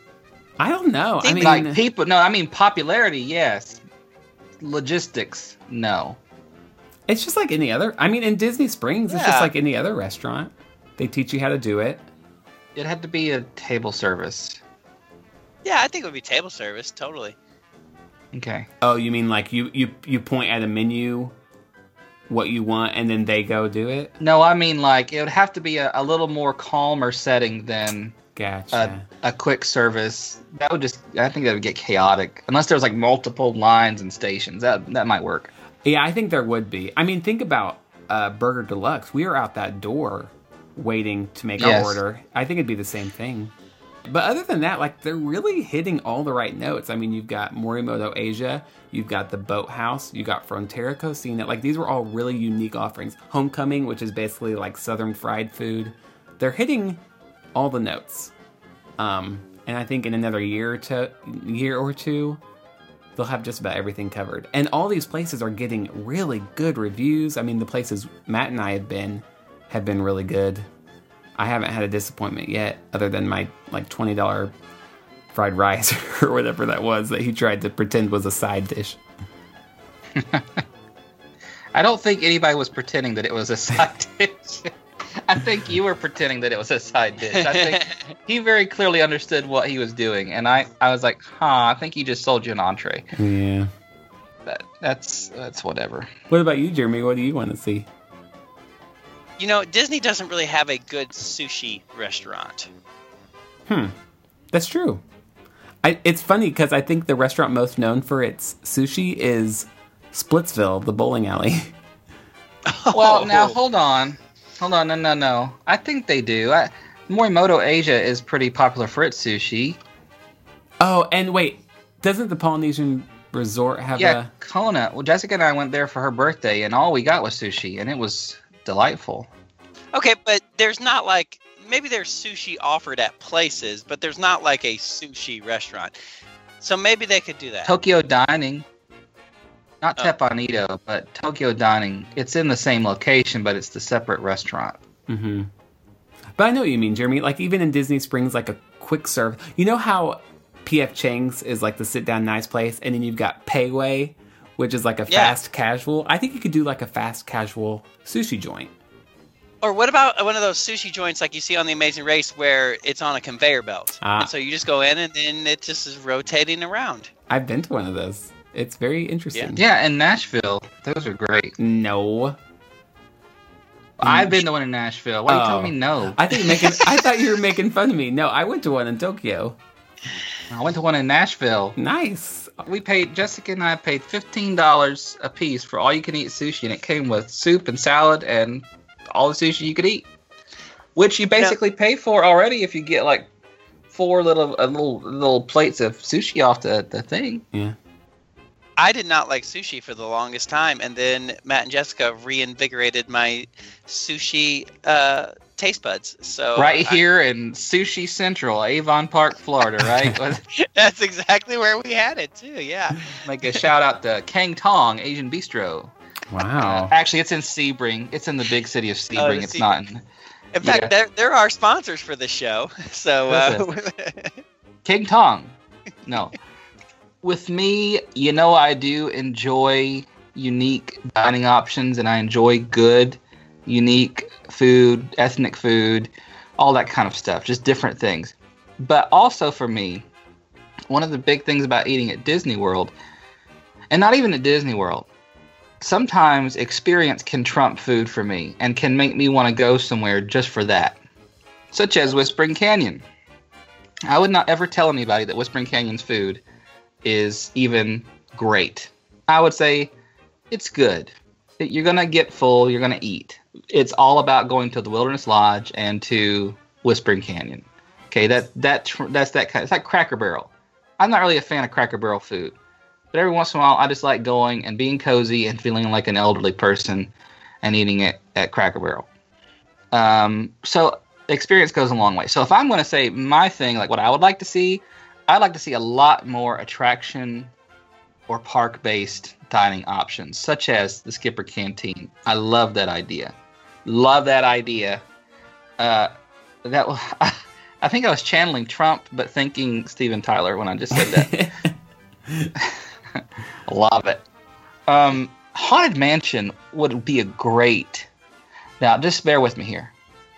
I don't know. I mean, like people, no, I mean popularity, yes. Logistics, no. It's just like any other. I mean, in Disney Springs, it's Yeah. just like any other restaurant. They teach you how to do it. It had to be a table service. Yeah, I think it would be table service, totally. Okay. Oh, you mean like you, you, you point at a menu, what you want, and then they go do it? No, I mean like it would have to be a, a little more calmer setting than Gotcha. a, a quick service. That would just, I think that would get chaotic. Unless there was like multiple lines and stations. That that might work. Yeah, I think there would be. I mean, think about uh, Burger Deluxe. We were out that door waiting to make Yes. our order. I think it'd be the same thing. But other than that, like, they're really hitting all the right notes. I mean, you've got Morimoto Asia, you've got the Boathouse, you got Frontera Cocina. Like, these were all really unique offerings. Homecoming, which is basically like Southern fried food. They're hitting all the notes. Um, and I think in another year or two, year or two, they'll have just about everything covered. And all these places are getting really good reviews. I mean, the places Matt and I have been have been really good. I haven't had a disappointment yet, other than my like twenty dollars fried rice or whatever that was that he tried to pretend was a side dish. I don't think anybody was pretending that it was a side dish. I think you were pretending that it was a side dish. I think he very clearly understood what he was doing, and I, I was like, huh, I think he just sold you an entree. Yeah. That, that's that's whatever. What about you, Jeremy? What do you want to see? You know, Disney doesn't really have a good sushi restaurant. Hmm. That's true. I, it's funny because I think the restaurant most known for its sushi is Splitsville, the bowling alley. Well, now hold on, hold on, no, no, no. I think they do. I, Morimoto Asia is pretty popular for its sushi. Oh, and wait, doesn't the Polynesian resort have Yeah, a... Kona. Well, Jessica and I went there for her birthday, and all we got was sushi, and it was delightful. Okay, but there's not like maybe there's sushi offered at places, but there's not like a sushi restaurant. So maybe they could do that. Tokyo Dining. Not Oh. Teppan-Edo, but Tokyo Dining. It's in the same location, but it's the separate restaurant. Mm-hmm. But I know what you mean, Jeremy. Like, even in Disney Springs, like a quick serve. You know how P F Chang's is like the sit-down nice place, and then you've got Pei Wei, which is like a Yeah. fast casual? I think you could do like a fast casual sushi joint. Or what about one of those sushi joints like you see on The Amazing Race where it's on a conveyor belt? Ah. And so you just go in and then it just is rotating around. I've been to one of those. It's very interesting. Yeah, in Nashville. Those are great. No. I've been to one in Nashville. Why are you Oh. telling me no? I think you're making. I thought you were making fun of me. No, I went to one in Tokyo. I went to one in Nashville. Nice. We paid, Jessica and I paid fifteen dollars a piece for all you can eat sushi, and it came with soup and salad and all the sushi you could eat. Which you basically pay for already if you get like four little uh, little little plates of sushi off the, the thing. Yeah. I did not like sushi for the longest time, and then Matt and Jessica reinvigorated my sushi uh, taste buds. So Right I- here in Sushi Central, Avon Park, Florida, right? that's exactly where we had it too. Yeah. Make a shout out to Kang Tong Asian Bistro. Wow. Actually, it's in Sebring. It's in the big city of Sebring. Oh, it's Sebring. not in In fact, Yeah. they're, they're our sponsors for the show. So uh, King Tong. No. With me, you know, I do enjoy unique dining options, and I enjoy good, unique food, ethnic food, all that kind of stuff, just different things. But also for me, one of the big things about eating at Disney World, and not even at Disney World, sometimes experience can trump food for me and can make me want to go somewhere just for that, such as Whispering Canyon. I would not ever tell anybody that Whispering Canyon's food is even great. I would say it's good. You're going to get full, you're going to eat. It's all about going to the Wilderness Lodge and to Whispering Canyon. Okay, that that tr- that's that kind. It's like Cracker Barrel. I'm not really a fan of Cracker Barrel food, but every once in a while I just like going and being cozy and feeling like an elderly person and eating it at Cracker Barrel. Um, so experience goes a long way. So if I'm going to say my thing, like what I would like to see, I'd like to see a lot more attraction or park-based dining options, such as the Skipper Canteen. I love that idea. Love that idea. Uh, that was, I think I was channeling Trump, but thinking Steven Tyler when I just said that. Love it. Um, Haunted Mansion would be a great. Now, just bear with me here.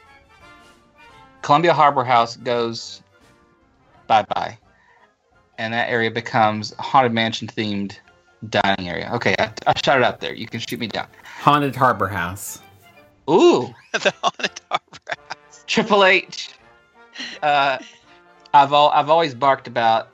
Columbia Harbor House goes bye-bye, and that area becomes a Haunted Mansion themed dining area. Okay, I, I shot it out there. You can shoot me down. Haunted Harbor House. Ooh, the Haunted Harbor House. Triple H. Uh, I've al- I've always barked about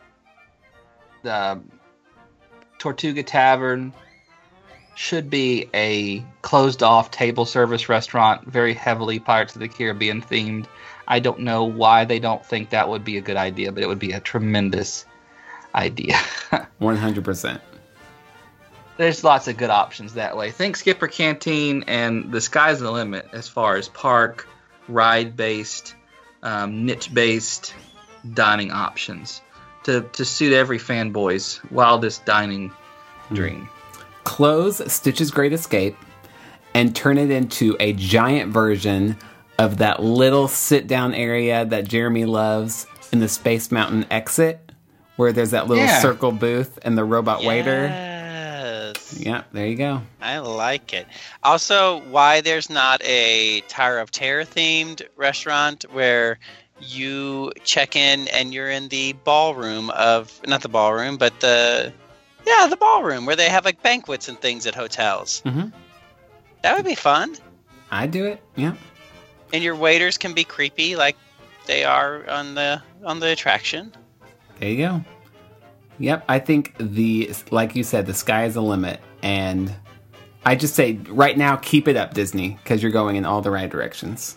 the Tortuga Tavern. Should be a closed-off table service restaurant, very heavily Pirates of the Caribbean themed. I don't know why they don't think that would be a good idea, but it would be a tremendous idea. one hundred percent. There's lots of good options that way. Think Skipper Canteen, and the sky's the limit as far as park, ride-based, um, niche-based dining options to, to suit every fanboy's wildest dining dream. Close Stitch's Great Escape and turn it into a giant version of that little sit-down area that Jeremy loves in the Space Mountain exit, where there's that little Yeah. circle booth and the robot waiter. Yes. Yeah, there you go. I like it. Also, why there's not a Tower of Terror themed restaurant where you check in and you're in the ballroom of, not the ballroom, but the, yeah, the ballroom where they have like banquets and things at hotels. Mm-hmm. That would be fun. I'd do it. Yeah. And your waiters can be creepy like they are on the on the attraction. There you go. Yep, I think the, like you said, the sky is the limit. And I just say, right now, keep it up, Disney, because you're going in all the right directions.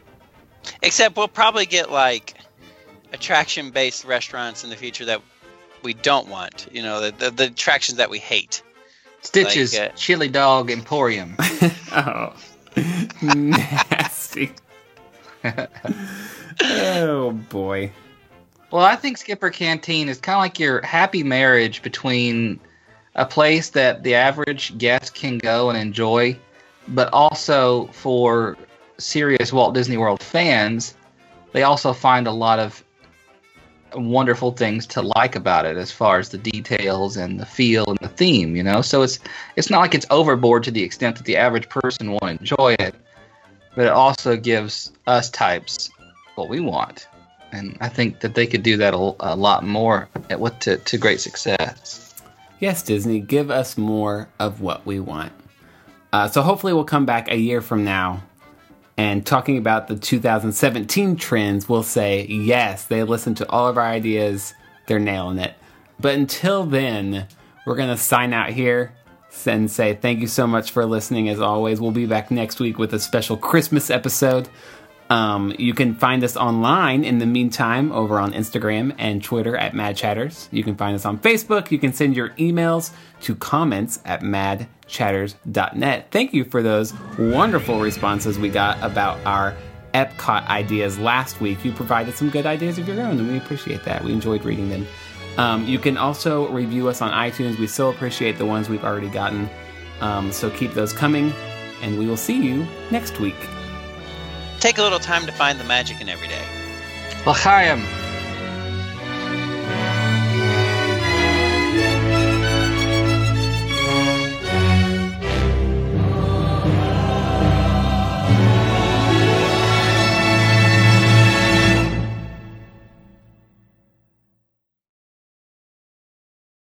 Except we'll probably get like attraction-based restaurants in the future that we don't want. You know, the the, the attractions that we hate. Stitches Like, uh, Chili Dog Emporium. Oh, nasty. Oh, boy. Well, I think Skipper Canteen is kind of like your happy marriage between a place that the average guest can go and enjoy, but also for serious Walt Disney World fans, they also find a lot of wonderful things to like about it as far as the details and the feel and the theme, you know? So it's it's not like it's overboard to the extent that the average person won't enjoy it, but it also gives us types what we want. And I think that they could do that a, a lot more at what to, to great success. Yes, Disney, give us more of what we want. Uh, so hopefully we'll come back a year from now and talking about the two thousand seventeen trends, we'll say, yes, they listened to all of our ideas. They're nailing it. But until then, we're going to sign out here and say thank you so much for listening. As always, we'll be back next week with a special Christmas episode. Um, you can find us online in the meantime over on Instagram and Twitter at Mad Chatters. You can find us on Facebook. You can send your emails to comments at mad chatters dot net. Thank you for those wonderful responses we got about our Epcot ideas last week. You provided some good ideas of your own, and we appreciate that. We enjoyed reading them. Um, you can also review us on iTunes. We still appreciate the ones we've already gotten. Um, so keep those coming, and we will see you next week. Take a little time to find the magic in every day. L'chaim.